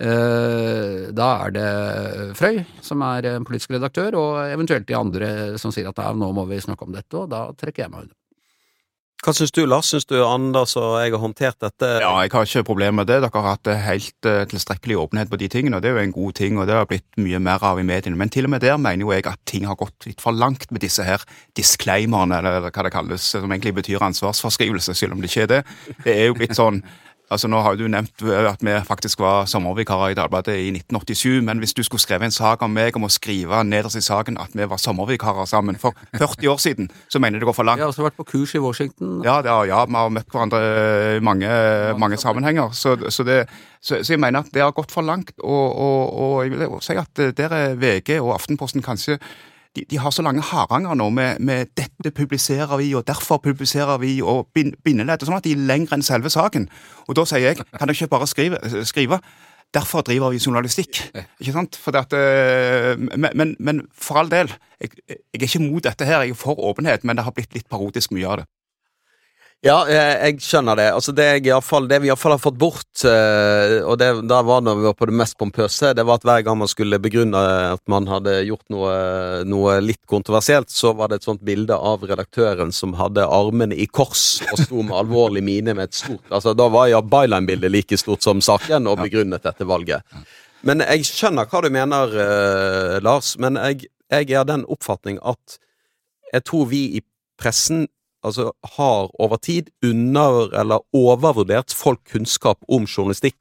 Uh, da er det Frøy som er politisk redaktør, og eventuelt de andre som sier at nå må vi snakke om dette, og da trekker jeg meg unna. Hva synes du, Lars? Synes du Anders og jeg har håndtert dette? Ja, jeg har ikke problem med det. Dere har hatt helt uh, tilstrekkelig åpenhet på de tingene, og det er jo en god ting, og det har blitt mye mer av i mediene. Men til og med der mener jo jeg at ting har gått litt for langt med disse her disclaimerne, eller hva det kalles, som egentlig betyr ansvarsforskrivelse, selv om det ikke er det. Det er jo blitt sånn, altså nå har du nevnt at vi faktisk var sommervikarer i Dagbladet i nitten åttisju, men hvis du skulle skrive en sak om meg om å skrive nederst i saken at vi var sommervikarer sammen for førti år siden, så mener jeg det går for langt. Jeg har også vært på kurs i Washington. Ja, det, ja vi har møtt hverandre i mange, mange sammenhenger, så, så, det, så, så jeg mener at det har gått for langt, og, og, og jeg vil si at der er V G og Aftenposten kanskje De, de har så lange haranger nå med, med dette publiserer vi, og derfor publiserer vi, og bind, bindeledd, sånn at de er lengre enn selve saken. Og da sier jeg, kan jeg ikke bare skrive, skrive derfor driver vi journalistikk, ikke sant? For det at, men, men, men for all del, jeg, jeg er ikke mot dette her, jeg er for åpenhet, men det har blitt litt parodisk mye av det. Ja, jeg, jeg skjønner det. Altså det, jeg i alle fall, det vi i alle fall har fått bort, uh, og det da var når vi var på det mest pompøse, det var at hver gang man skulle begrunne at man hadde gjort noe, noe litt kontroversielt, så var det et sånt bilde av redaktøren som hadde armene i kors og sto med alvorlig mine med et stort, altså da var ja byline-bildet like stort som saken og begrunnet dette valget. Men jeg skjønner hva du mener, uh, Lars, men jeg, jeg er den oppfatning at jeg tror vi i pressen altså har over tid under- eller overvurdert folk kunnskap om journalistikk og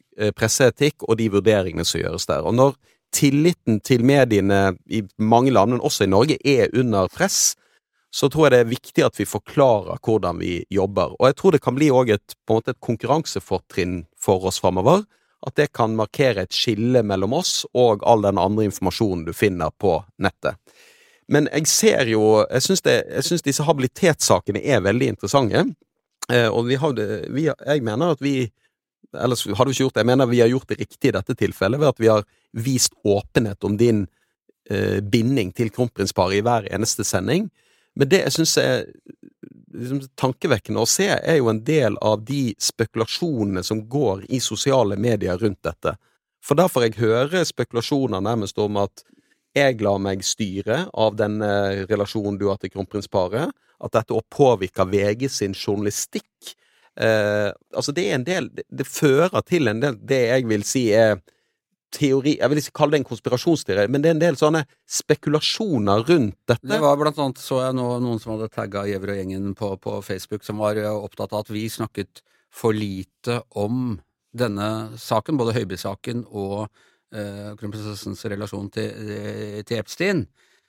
eh, presseetikk og de vurderingene som gjøres der. Og når tilliten til mediene i mange land, men også i Norge, er under press, så tror jeg det er viktig at vi forklarer hvordan vi jobber. Og jeg tror det kan bli også et, på en måte et konkurransefortrinn for oss fremover, at det kan markere et skille mellom oss og all den andre informasjonen du finner på nettet. Men jeg ser jo, jeg synes, det, jeg synes disse habilitetssakene er veldig interessante, eh, og vi har det, vi, jeg mener at vi, ellers har du ikke gjort det, jeg mener vi har gjort det riktig i dette tilfellet, ved at vi har vist åpenhet om din eh, binding til kronprinsparet i hver eneste sending. Men det jeg synes er liksom, tankevekkende å se, er jo en del av de spekulasjonene som går i sosiale medier rundt dette. For derfor jeg hører spekulasjoner nærmest om at jeg lar meg styre av den eh, relasjonen du har til kronprinsparet, at dette også påvirker V G sin journalistikk. Eh, altså det er en del, det, det fører til en del, det jeg vil si er teori, jeg vil ikke kalle det en konspirasjonsteori, men det er en del sånne spekulasjoner rundt dette. Det var blant annet, så jeg nå, noen som hadde tagget Gjever og gjengen på, på Facebook, som var opptatt av at vi snakket for lite om denne saken, både Høiby-saken og eh, kronprinsessens relasjon til, til Epstein.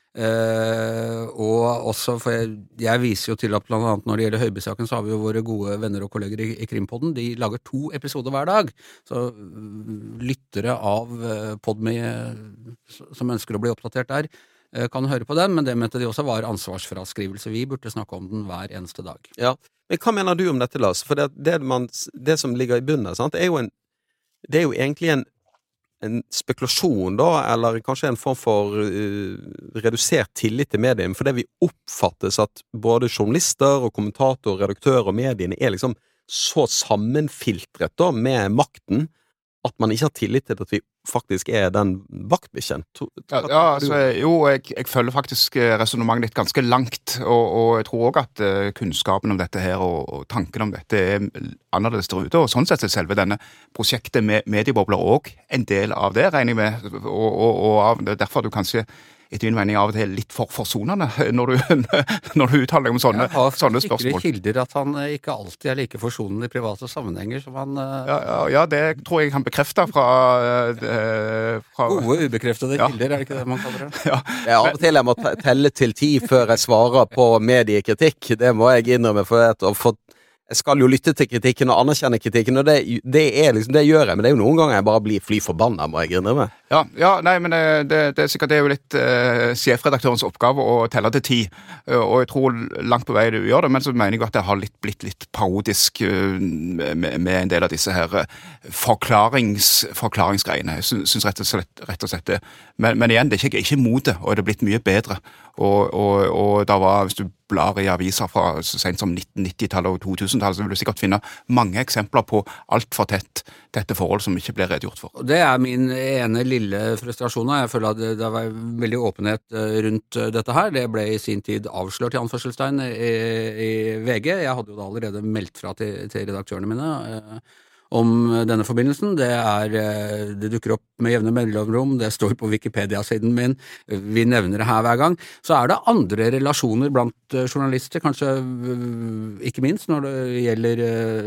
Uh, og også, for jeg, jeg viser jo til at blant annet når det gjelder Høiby-saken, så har vi jo våre gode venner og kolleger i, i Krimpodden, de lager to episoder hver dag, så uh, lyttere av uh, Podme uh, som ønsker å bli oppdatert der, uh, kan høre på den, men det mente de også var ansvarsfraskrivelse. Vi burde snakke om den hver eneste dag. Ja, men hva mener du om dette, Lars? For det, det, man, det som ligger i bunnen, sant, er jo en, det er jo egentlig en en spekulasjon da, eller kanskje en form for uh, redusert tillit til mediene, fordi vi oppfattes at både journalister og kommentator, redaktør og mediene er liksom så sammenfiltret da med makten, at man ikke har tillit til at vi faktisk er den vaktbikkjen. Ja, ja altså, jo, jeg, jeg følger faktisk resonemanget ditt ganske langt, og, og jeg tror også at uh, kunnskapen om dette her, og, og tanken om dette er annerledes der ute, og sånn sett er selve denne prosjektet med mediebobler også en del av det, regner jeg med, og, og, og av, derfor du kanskje etter min mening av og til litt for forsonende når du, når du uttaler deg om sånne, sånne spørsmål. Jeg har sikre kilder at han ikke alltid er like forsonende i private sammenhenger som han... Ja, ja, ja, det tror jeg han bekrefter fra... Uh, fra Gode ubekreftede ja. kilder, er det ikke det man kaller det? Ja. Jeg av og til jeg må telle til ti før jeg svarer på mediekritikk. Det må jeg innrømme, for at å få jeg skal jo lytte til kritikken og anerkjenne kritikken, og det, det er liksom, det gjør jeg, men det er jo noen ganger jeg bare blir fly forbannet, må jeg innrømme. Ja, ja, nei, men det, det er sikkert det er jo litt uh, sjefredaktørens oppgave å telle til ti, uh, og jeg tror langt på vei du gjør det, men så mener jeg at det har litt, blitt litt parodisk uh, med, med en del av disse her uh, forklarings, forklaringsgreiene. Jeg synes rett og slett, rett og slett det. Men, men igjen, det er ikke, ikke mot det, og det er blitt mye bedre. Og, og, og da var, hvis du blar i aviser fra så sent som nitten nittitallet og to tusen-tallet, så vil du sikkert finne mange eksempler på alt for tett dette forhold som ikke ble redegjort for. Det er min ene lille frustrasjon. Jeg føler at det, det var veldig åpenhet rundt dette her. Det ble i sin tid avslørt i anførselstegn i, i V G. Jeg hadde jo da allerede meldt fra til, til redaktørene mine eh, om denne forbindelsen. Det er, det dukker opp med jevne mellomrom, det står på Wikipedia-siden min, vi nevner det her hver gang. Så er det andre relasjoner blant journalister, kanskje ikke minst når det gjelder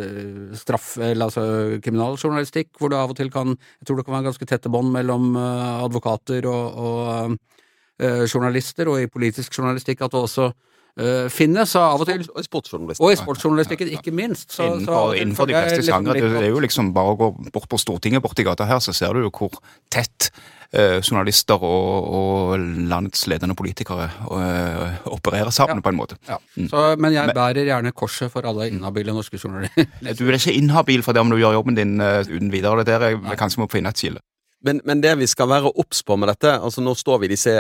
straff, eller altså kriminaljournalistikk, hvor det av og til kan, jeg tror det kan være ganske tette bånd mellom advokater og, og uh, journalister, og i politisk journalistikk at det også Uh, finnes, så av og til og i sportsjournalistikken og i sportsjournalistikken, ikke minst så, innenfor, så, innenfor de fleste sjangre, det, det er jo liksom bare å gå bort på Stortinget borti gata her, så ser du jo hvor tett uh, journalister og, og landets ledende politikere uh, opererer sammen ja. På en måte ja. mm. så, men jeg bærer gjerne korset for alle inhabile norske journalister. Du er ikke inhabil for det om du gjør jobben din uh, uten videre, det der er, vi kanskje må finne et skille. Men, men det vi skal være obs på med dette, altså nå står vi i disse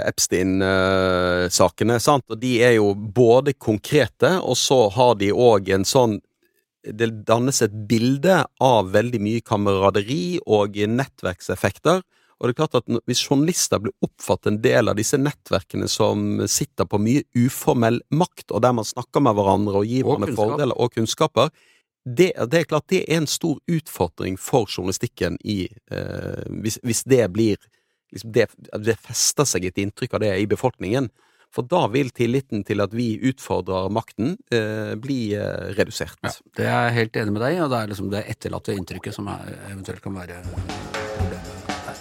Epstein-sakene, sant? Og de er jo både konkrete, og så har de også en sånn, det dannes et bilde av veldig mye kameraderi og nettverkseffekter, og det er klart at hvis journalister blir oppfattet en del av disse nettverkene som sitter på mye uformell makt, og der man snakker med hverandre og gir hverandre fordeler og kunnskaper, Det, det er klart det er en stor utfordring for journalistikken i, eh, hvis, hvis det blir liksom det, det fester seg et inntrykk av det i befolkningen, For da vil tilliten til at vi utfordrer makten eh, bli eh, redusert. Ja, det er jeg helt enig med deg i, og det er liksom det etterlatte inntrykket som er, eventuelt kan være problemet her.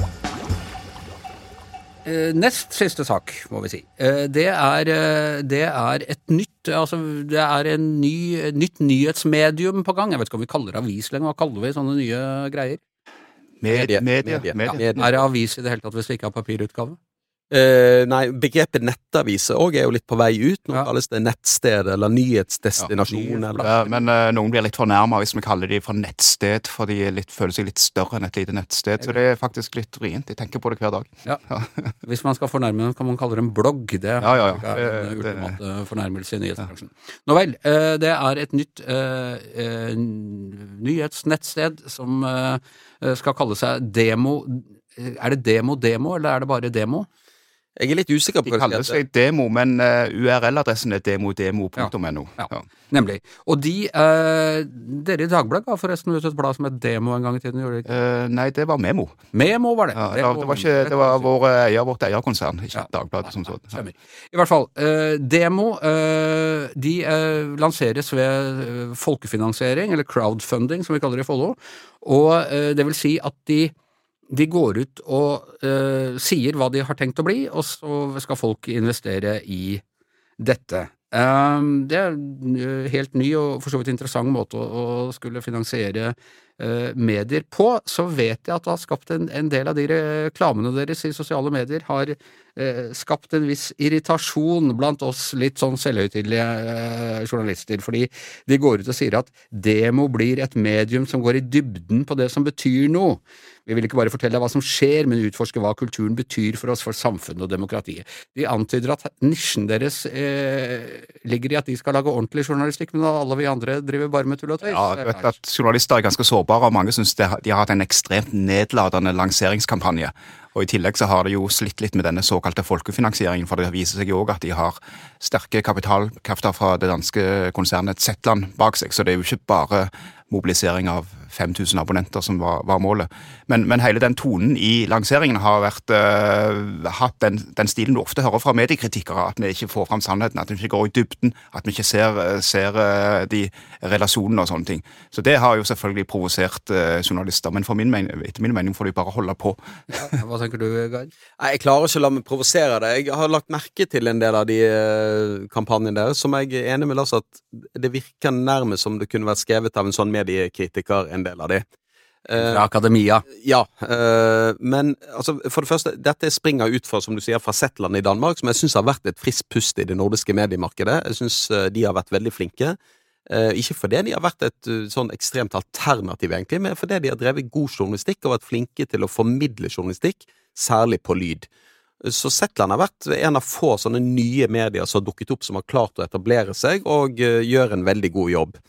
Eh, nest siste sak, må vi si. Eh, det, er, eh, det er et nytt, altså det er en ny, nytt nyhetsmedium på gang. Jeg vet ikke om vi kaller det avis lenger, hva kaller vi sånne nye greier? Medie, medie, medie. medie. Ja, er det avis i det hele tatt hvis vi ikke har papirutgave? Eh, nei, begrepet nettaviser også er jo litt på vei ut. Nå Ja. kalles det nettsted eller nyhetsdestinasjon. Ja, eller... Ja, men uh, noen blir litt fornærmet hvis vi kaller de for nettsted, for de er litt, føler seg litt større enn et lite nettsted, så det er faktisk litt vrient. Jeg tenker på det hver dag. Ja. Hvis man skal fornærme dem, kan man kalle det en blogg. Det er Ja, ja, ja. ikke en Det- det- ultimate fornærmelse i nyhetsbransjen. Nå vel, eh, det er et nytt eh, eh, nyhetsnettsted som eh, skal kalle seg Demo. Er det Demo-Demo, eller er det bare Demo? Jeg er litt usikker på De hva kaller det heter. seg demo, men uh, U R L-adressen er demodemo punktum no. Ja. Ja. Nemlig. Og de, eh, dere i Dagbladet ga forresten ut et blad som het Demo en gang i tiden, gjorde dere ikke? Uh, nei, det var Memo. Memo var det. Ja, det, var, det, var ikke, det var vår eier, vårt eierkonsern, ikke Ja. Dagbladet som sånn. Ja. Stemmer. I hvert fall, eh, Demo, eh, de eh, lanseres ved eh, folkefinansiering, eller crowdfunding, som vi kaller det i Follo, og eh, det vil si at de De går ut og eh, sier hva de har tenkt å bli, og så skal folk investere i dette. Um, det er en helt ny og for så vidt interessant måte å, å skulle finansiere eh, medier på. Så vet jeg at det har skapt en, en del av de reklamene deres i sosiale medier har eh, skapt en viss irritasjon blant oss litt sånn selvhøytidelige eh, journalister, fordi de går ut og sier at Demo blir et medium som går i dybden på det som betyr noe. Vi vil ikke bare fortelle deg hva som skjer, men utforske hva kulturen betyr for oss, for samfunnet og demokratiet. De antyder at nisjen deres eh, ligger i at de skal lage ordentlig journalistikk, men alle vi andre driver bare med tull og tøys. Ja, du vet at journalister er ganske sårbare, og mange synes de har, de har hatt en ekstremt nedladende lanseringskampanje. Og i tillegg så har de jo slitt litt med denne såkalte folkefinansieringen, for det viser seg jo også at de har sterke kapitalkrefter fra det danske konsernet Zetland bak seg, så det er jo ikke bare mobilisering av fem tusen abonnenter som var, var målet. Men, men hele den tonen i lanseringen har vært, uh, hatt den, den stilen du ofte hører fra mediekritikere, at vi ikke får fram sannheten, at vi ikke går i dybden, at vi ikke ser, ser uh, de relasjonene og sånne ting. Så det har jo selvfølgelig provosert uh, journalister, men for min mening, etter min mening får de bare holde på. Ja, hva tenker du, Gard? Nei, jeg klarer ikke å la meg provosere det. Jeg har lagt merke til en del av de uh, kampanjene der, som jeg er enig med Lars at det virker nærmest som det kunne vært skrevet av en sånn mediekritiker, en del av det. Fra akademia. Ja, øh, men altså, for det første, dette springer ut fra, som du sier, fra Zetland i Danmark, som jeg synes har vært et friskt pust i det nordiske mediemarkedet. Jeg synes øh, de har vært veldig flinke. Uh, ikke fordi de har vært et uh, sånn ekstremt alternativ, egentlig, men fordi de har drevet god journalistikk og vært flinke til å formidle journalistikk, særlig på lyd. Så Zetland har vært en av få sånne nye medier som har dukket opp, som har klart å etablere seg og uh, gjør en veldig god jobb.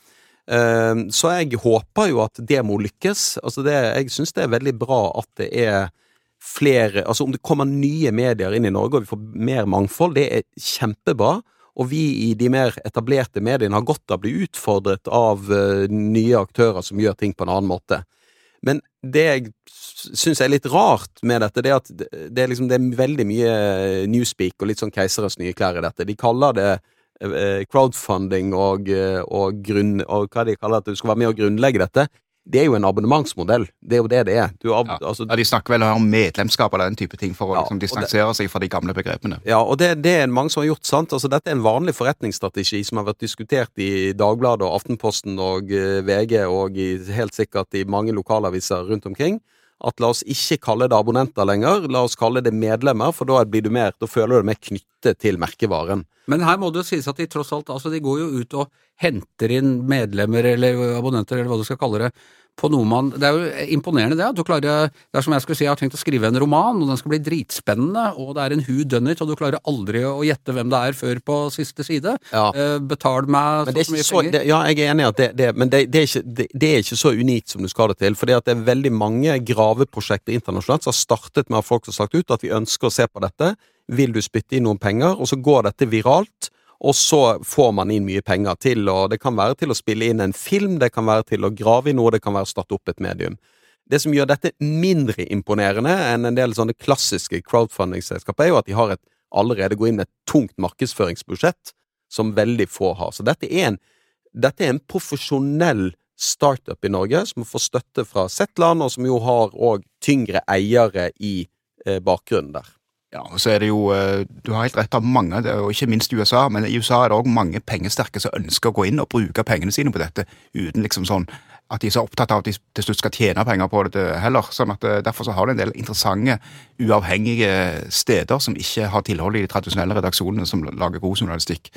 Så jeg håper jo at Demo lykkes. Altså det, jeg synes det er veldig bra at det er flere, altså om det kommer nye medier inn i Norge og vi får mer mangfold, det er kjempebra. Og vi i de mer etablerte mediene har godt av å bli utfordret av uh, nye aktører som gjør ting på en annen måte. Men det jeg synes er litt rart med dette, det er at det er, liksom, det er veldig mye newspeak og litt sånn keiserens nye klær i dette. De kaller det crowdfunding og, og, grunn, og hva de kaller at du skal være med og grunnlegge dette. Det er jo en abonnementsmodell. Det er jo det det er. Du, ab- Ja. altså, Ja, de snakker vel om medlemskap eller den type ting for å Ja, liksom, og det- distansere seg fra de gamle begrepene. ja, og det, det er mange som har gjort, sant? Altså, dette er en vanlig forretningsstrategi som har vært diskutert i Dagbladet og Aftenposten og eh, V G og i, helt sikkert i mange lokalaviser rundt omkring. At la oss ikke kalle det abonnenter lenger, la oss kalle det medlemmer, for da blir du mer, da føler du deg mer knyttet til merkevaren. Men her må det jo sies at de tross alt, altså de går jo ut og henter inn medlemmer eller abonnenter, eller hva du skal kalle det, på noe man, det er jo imponerende det, at du klarer, det er som jeg skulle si, jeg har tenkt å skrive en roman, og den skal bli dritspennende, og det er en who done it, og du klarer aldri å gjette hvem det er før på siste side. Ja. Eh, betal meg Men det er så mye ikke så, penger. det, ja, jeg er enig i at det, det men det, det, er ikke, det, det er ikke så unikt som du skal det til, fordi at det er veldig mange graveprosjekter internasjonalt som har startet med at folk har sagt ut at vi ønsker å se på dette, vil du spytte inn noen penger, og så går dette viralt, og så får man inn mye penger til, og det kan være til å spille inn en film, det kan være til å grave i noe, det kan være å starte opp et medium. Det som gjør dette mindre imponerende enn en del sånne klassiske crowdfunding-selskaper er jo at de har et allerede gå inn med et tungt markedsføringsbudsjett, som veldig få har. Så dette er en, dette er en profesjonell startup i Norge, som får støtte fra Zetland, og som jo har også tyngre eiere i eh, bakgrunnen der. Ja, og så er det jo, du har helt rett av mange, og ikke minst i U S A, men i U S A er det også mange pengesterke som ønsker å gå inn og bruke pengene sine på dette, uten liksom sånn at de er så opptatt av at de til slutt skal tjene penger på det heller. Sånn at derfor så har det en del interessante, uavhengige steder som ikke har tilhold i de tradisjonelle redaksjonene som lager god journalistikk.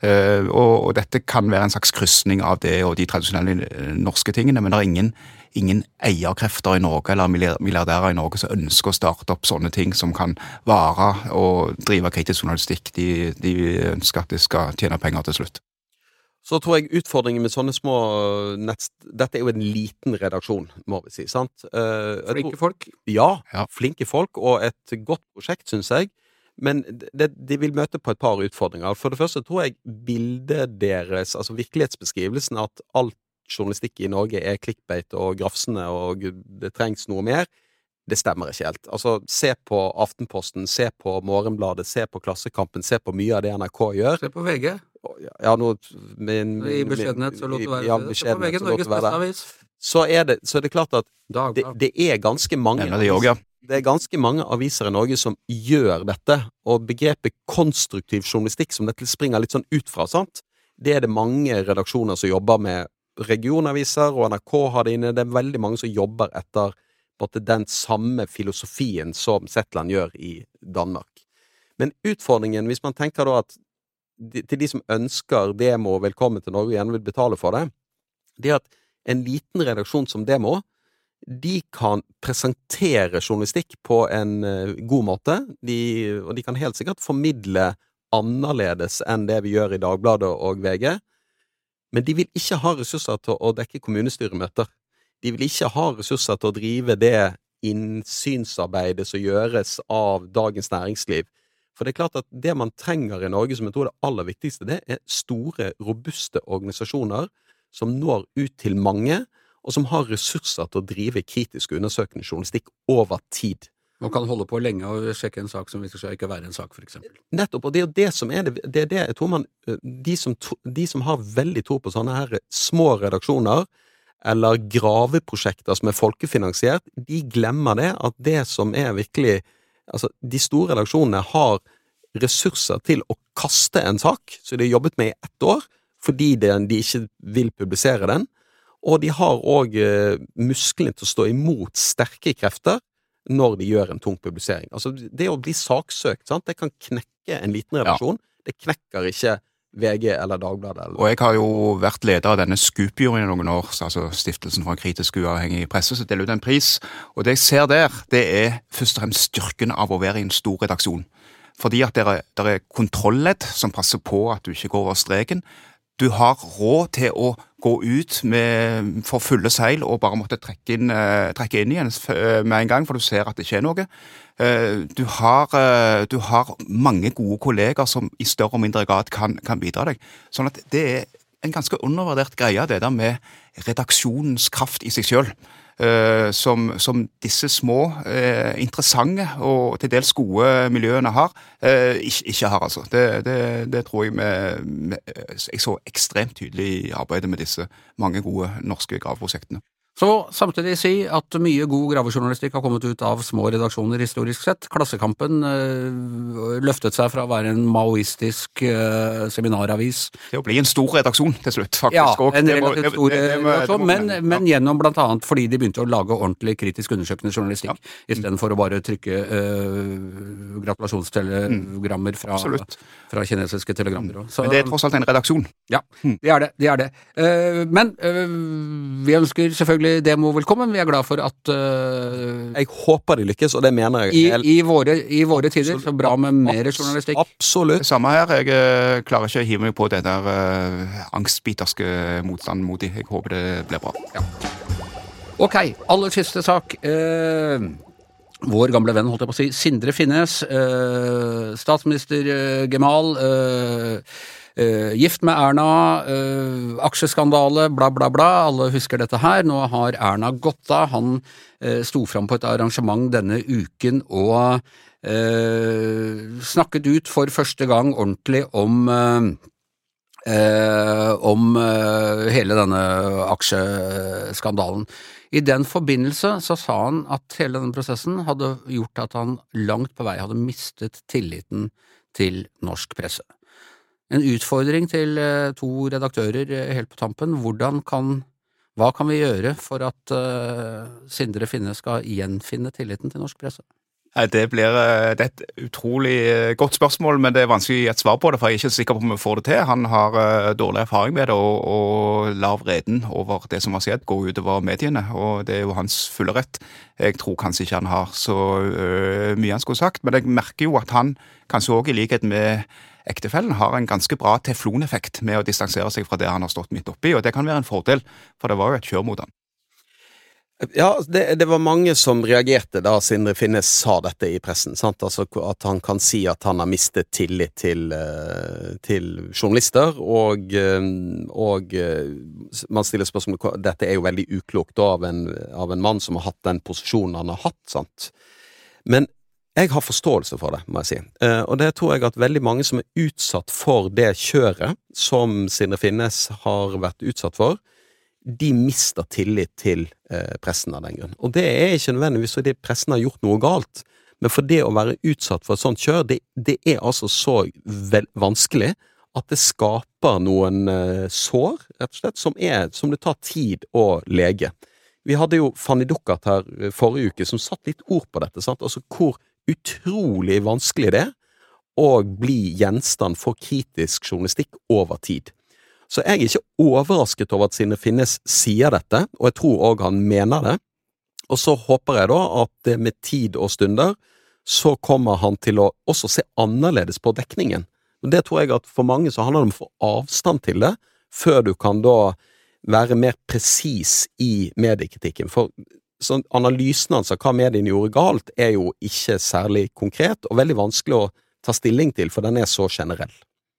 Og, og dette kan være en slags kryssning av det og de tradisjonelle norske tingene, men det er ingen, ingen eierkrefter i Norge eller milliardærer i Norge som ønsker å starte opp sånne ting som kan vare og drive kritisk journalistikk. De, de ønsker at de skal tjene penger til slutt. Så tror jeg utfordringen med sånne små nett... Dette er jo en liten redaksjon, må vi si, sant? Uh, flinke folk. Ja, ja, flinke folk, og et godt prosjekt, synes jeg. Men det, de vil møte på et par utfordringer. For det første tror jeg bildet deres, altså virkelighetsbeskrivelsen, at alt journalistikk i Norge er clickbait og grafsende, og det trengs noe mer, det stemmer ikke helt. Altså, se på Aftenposten, se på Morgenbladet, se på Klassekampen, se på mye av det N R K gjør. Se på V G. Ja, nå... Min, I beskjedenhet så låt det være. Ja, se på V G, Norges beste avis. Så er det, så er det klart at det, det er ganske mange... Ja, det, er også, ja. det er ganske mange aviser i Norge som gjør dette, og begrepet konstruktiv journalistikk som dette springer litt sånn ut fra, sant? Det er det mange redaksjoner som jobber med regionaviser, og N R K har det inne. Det er veldig mange som jobber etter på at den samme filosofien som Zetland gjør i Danmark. Men utfordringen, hvis man tenker da at de, til de som ønsker demo velkommen til Norge og gjerne vil betale for det, det er at en liten redaksjon som demo, de kan presentere journalistikk på en uh, god måte, de, og de kan helt sikkert formidle annerledes enn det vi gjør i Dagbladet og V G, men de vil ikke ha ressurser til å dekke kommunestyremøter. De vil ikke ha ressurser til å drive det innsynsarbeidet som gjøres av Dagens Næringsliv. For det er klart at det man trenger i Norge, som jeg tror er det aller viktigste, det er store, robuste organisasjoner som når ut til mange, og som har ressurser til å drive kritisk undersøkende journalistikk over tid. Man kan holde på lenge og sjekke en sak som viser seg ikke være en sak, for eksempel. Nettopp, og det er jo det som er det, det, er det jeg tror man, de som, de som har veldig tro på sånne her små redaksjoner, eller graveprosjekter som er folkefinansiert, de glemmer det, at det som er virkelig, altså de store redaksjonene har ressurser til å kaste en sak, så de har jobbet med i ett år, fordi de, de ikke vil publisere den, og de har også uh, musklene til å stå imot sterke krefter når de gjør en tung publisering. Altså det å bli saksøkt, sant? Det kan knekke en liten redaksjon, ja. Det knekker ikke V G eller Dagbladet. Eller. Og jeg har jo vært leder av denne Scoop-juryen i noen år, altså Stiftelsen for en kritisk uavhengig presse, så deler ut en pris. Og det jeg ser der, det er først og fremst styrken av å være i en stor redaksjon. Fordi at det er, det er kontrolledd som passer på at du ikke går over streken. Du har råd til å gå ut med, for fulle seil og bare måtte trekke inn, trekke inn igjen med en gang, for du ser at det ikke er noe. Du har, du har mange gode kolleger som i større og mindre grad kan, kan bidra deg. Sånn at det er en ganske undervurdert greie, det der med redaksjonens kraft i seg selv. Uh, som, som disse små, uh, interessante og til dels gode miljøene har, uh, ikke, ikke har altså. Det, det, det tror jeg med, med, jeg så ekstremt tydelig i arbeidet med disse mange gode norske graveprosjektene. Så samtidig si at mye god gravejournalistikk har kommet ut av små redaksjoner historisk sett. Klassekampen øh, løftet seg fra å være en maoistisk øh, seminaravis. Det å bli en stor redaksjon til slutt, faktisk. Ja, og en relativt det, stor det, det, det, det, redaksjon, men, ja. men gjennom blant annet fordi de begynte å lage ordentlig kritisk undersøkende journalistikk, ja. I stedet for å bare trykke øh, gratulasjonstelegrammer fra, fra kinesiske telegrammer. Så, men det er tross alt en redaksjon. Ja, det er det. det, er det. Uh, men uh, vi ønsker selvfølgelig demo velkommen. Vi er glad for at uh, jeg håper de lykkes, og det mener jeg. I, i, våre, i våre tider, så bra med mer journalistikk. Absolutt. Det samme her. Jeg uh, klarer ikke å hive meg på den der uh, angstbiterske motstanden mot de. Jeg håper det blir bra. Ja. Ok, aller siste sak. Uh, vår gamle venn, holdt jeg på å si, Sindre Finnes, uh, statsminister uh, Gemal, uh, uh, gift med Erna, uh, aksjeskandale, bla bla bla, alle husker dette her. Nå har Erna gått av, han uh, sto fram på et arrangement denne uken og uh, snakket ut for første gang ordentlig om uh, uh, om uh, hele denne aksjeskandalen. I den forbindelse så sa han at hele denne prosessen hadde gjort at han langt på vei hadde mistet tilliten til norsk presse. En utfordring til to redaktører helt på tampen. Hvordan kan, hva kan vi gjøre for at uh, Sindre Finne skal gjenfinne tilliten til norsk presse? Det blir det er et utrolig godt spørsmål, men det er vanskelig å gi et svar på det, for jeg er ikke sikker på om vi får det til. Han har dårlig erfaring med det, og, og lar vreden over det som har skjedd gå utover mediene, og det er jo hans fulle rett. Jeg tror kanskje ikke han har så øh, mye han skulle sagt, men jeg merker jo at han kanskje også i likhet med ektefellen har en ganske bra tefloneffekt med å distansere seg fra det han har stått midt oppi, og det kan være en fordel, for det var jo et kjør mot han. Ja, det, det var mange som reagerte da Sindre Finne sa dette i pressen, sant? Altså at han kan si at han har mistet tillit til, til journalister, og, og man stiller spørsmål, dette er jo veldig uklokt av en, av en mann som har hatt den posisjonen han har hatt, sant? Men jeg har forståelse for det, må jeg si. Og det tror jeg at veldig mange som er utsatt for det kjøret som Sindre Finnes har vært utsatt for, de mister tillit til eh, pressen av den grunn. Og det er ikke nødvendigvis fordi pressen har gjort noe galt, men for det å være utsatt for et sånt kjør, det, det er altså så vel, vanskelig at det skaper noen eh, sår, rett og slett, som, er, som det tar tid å lege. Vi hadde jo Fanny Duckert her forrige uke som satt litt ord på dette, sant? Altså hvor utrolig vanskelig det er å bli gjenstand for kritisk journalistikk over tid. Så jeg er ikke overrasket over at Sindre Finnes sier dette, og jeg tror også han mener det. Og så håper jeg da at med tid og stunder, så kommer han til å også se annerledes på dekningen. Og det tror jeg at for mange så handler det om å få avstand til det, før du kan da være mer presis i mediekritikken. For sånn, analysen hans av hva medien gjorde galt, er jo ikke særlig konkret, og veldig vanskelig å ta stilling til, for den er så generell.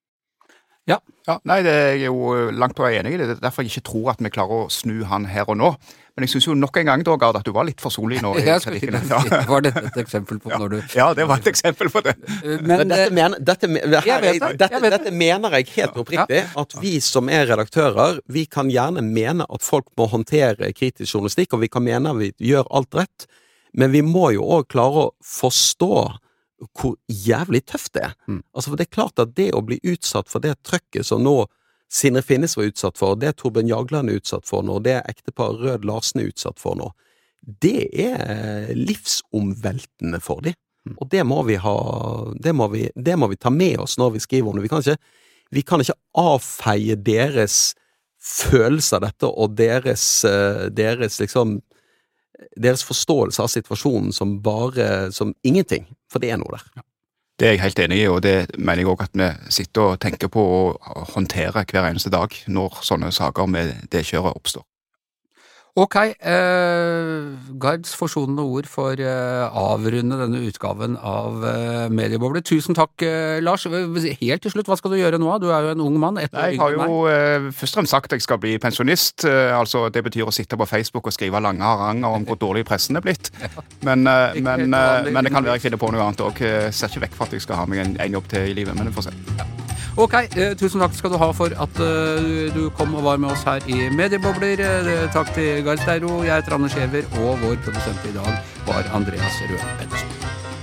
Ja, ja, nei, det er jeg jo langt på vei enig i det. Det er derfor jeg ikke tror at vi klarer å snu han her og nå. Men jeg synes jo nok en gang, da, Gard, at du var litt forsonlig nå. Jeg skulle ikke si, var dette et eksempel på ja. når du... Ja, det var et eksempel på det. Men, Men dette, mener, dette, her, jeg vet det, dette, jeg vet dette mener jeg helt oppriktig, ja. At vi som er redaktører, vi kan gjerne mene at folk må håndtere kritisk journalistikk, og vi kan mene at vi gjør alt rett, men vi må jo også klare å forstå hvor jævlig tøft det er. Mm. Altså, for det er klart at det å bli utsatt for det trøkket som nå Sindre Finnes var utsatt for, det Torbjørn Jagland er utsatt for nå, det ektepar Rød Larsen er utsatt for nå, det er livsomveltende for dem. Mm. Og det må vi ha, det må vi, det må vi ta med oss når vi skriver om det. Vi kan ikke, vi kan ikke avfeie deres følelse av dette og deres, deres liksom deres forståelse av situasjonen som bare, som ingenting, for det er noe der. Ja. Det er jeg helt enig i, og det mener jeg også at vi sitter og tenker på å håndtere hver eneste dag når sånne saker med det kjøret oppstår. Ok, eh, Gards forsonende ord for eh, avrunde denne utgaven av eh, Mediebobler. Tusen takk, eh, Lars. Helt til slutt, hva skal du gjøre nå? Du er jo en ung mann. Nei, jeg har jo eh, først og fremst sagt at jeg skal bli pensjonist. Eh, altså, det betyr å sitte på Facebook og skrive lange haranger om hvor dårlig pressen er blitt. Men, eh, men, eh, men det kan være jeg finner på noe annet også. Jeg ser ikke vekk for at jeg skal ha meg en, en jobb til i livet, men det får se. Ja. Ok, eh, tusen takk skal du ha for at uh, du kom og var med oss her i Mediebobler. Eh, takk til Gard Steiro, jeg heter Anders Giæver, og vår produsent i dag var Andreas Røe Pedersen.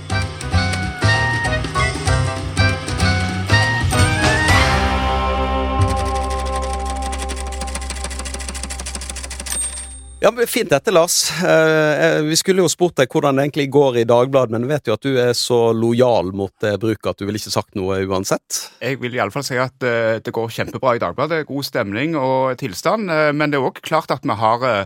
Ja, men fint dette, Lars. Eh, vi skulle jo spurt deg hvordan det egentlig går i Dagbladet, men vet jo at du er så lojal mot det bruket at du vil ikke sagt noe uansett. Jeg vil i alle fall si at uh, det går kjempebra i Dagbladet. Det er god stemning og tilstand, uh, men det er også klart at vi har uh,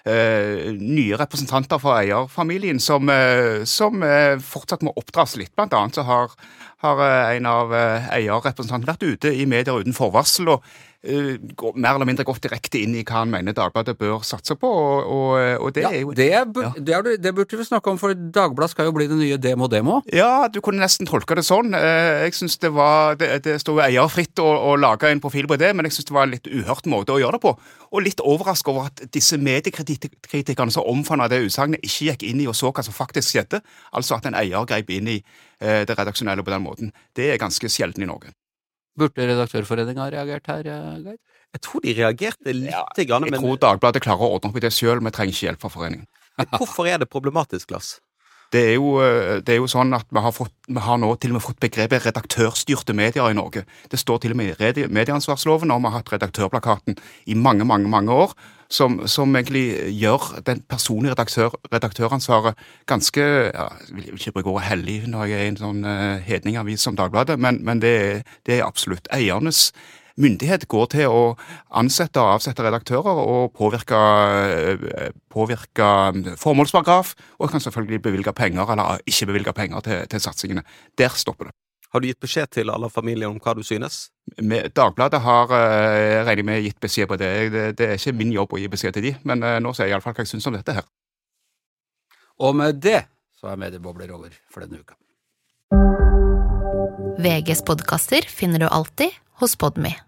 eh, nye representanter for eierfamilien som, eh, som eh, fortsatt må oppdras litt. Blant annet så har, har eh, en av eh, eierrepresentantene vært ute i medier uten forvarsel og uh, gå, mer eller mindre gått direkte inn i hva han mener Dagbladet bør satse på, og, og, og det ja, er jo... Det, bur, ja. det, er, det burde vi snakke om, for Dagbladet skal jo bli det nye demo-demo. Ja, du kunne nesten tolke det sånn. Jeg synes det var, det, det står jo eierfritt å, å lage en profil på det, men jeg synes det var en litt uhørt måte å gjøre det på, og litt overrasket over at disse mediekritikerne som omfavnet det utsagnet ikke gikk inn i og så hva som faktisk skjedde, altså at en eier grep inn i eh, det redaksjonelle på den måten. Det er ganske sjelden i Norge. Burde Redaktørforeningen ha reagert her, Geir? Jeg tror de reagerte litt. Ja, grann, men... Jeg tror Dagbladet klarer å ordne opp i det selv, men trenger ikke hjelp fra foreningen. Hvorfor er det problematisk, Lars? Det er, jo, det er jo sånn at vi har, fått, vi har nå til og med fått begrepet redaktørstyrte medier i Norge. Det står til og med i medieansvarsloven, og vi har hatt redaktørplakaten i mange, mange, mange år, som, som egentlig gjør den personlige redaktør, redaktøransvaret ganske, ja, jeg vil ikke bruke ordet hellig når jeg er i en sånn uh, hedningavis som Dagbladet, men, men det, det er absolutt eiernes myndighet går til å ansette og avsette redaktører og påvirke, påvirke formålsparagraf, og kan selvfølgelig bevilge penger eller ikke bevilge penger til, til satsingene. Der stopper det. Har du gitt beskjed til alle familier om hva du synes? Med, Dagbladet har eh, regnet med gitt beskjed på det. det. Det er ikke min jobb å gi beskjed til de, men eh, nå sier jeg i alle fall hva jeg synes om dette her. Og med det så er Mediebobler over for denne uka. V G's podcaster finner du alltid hos Podme.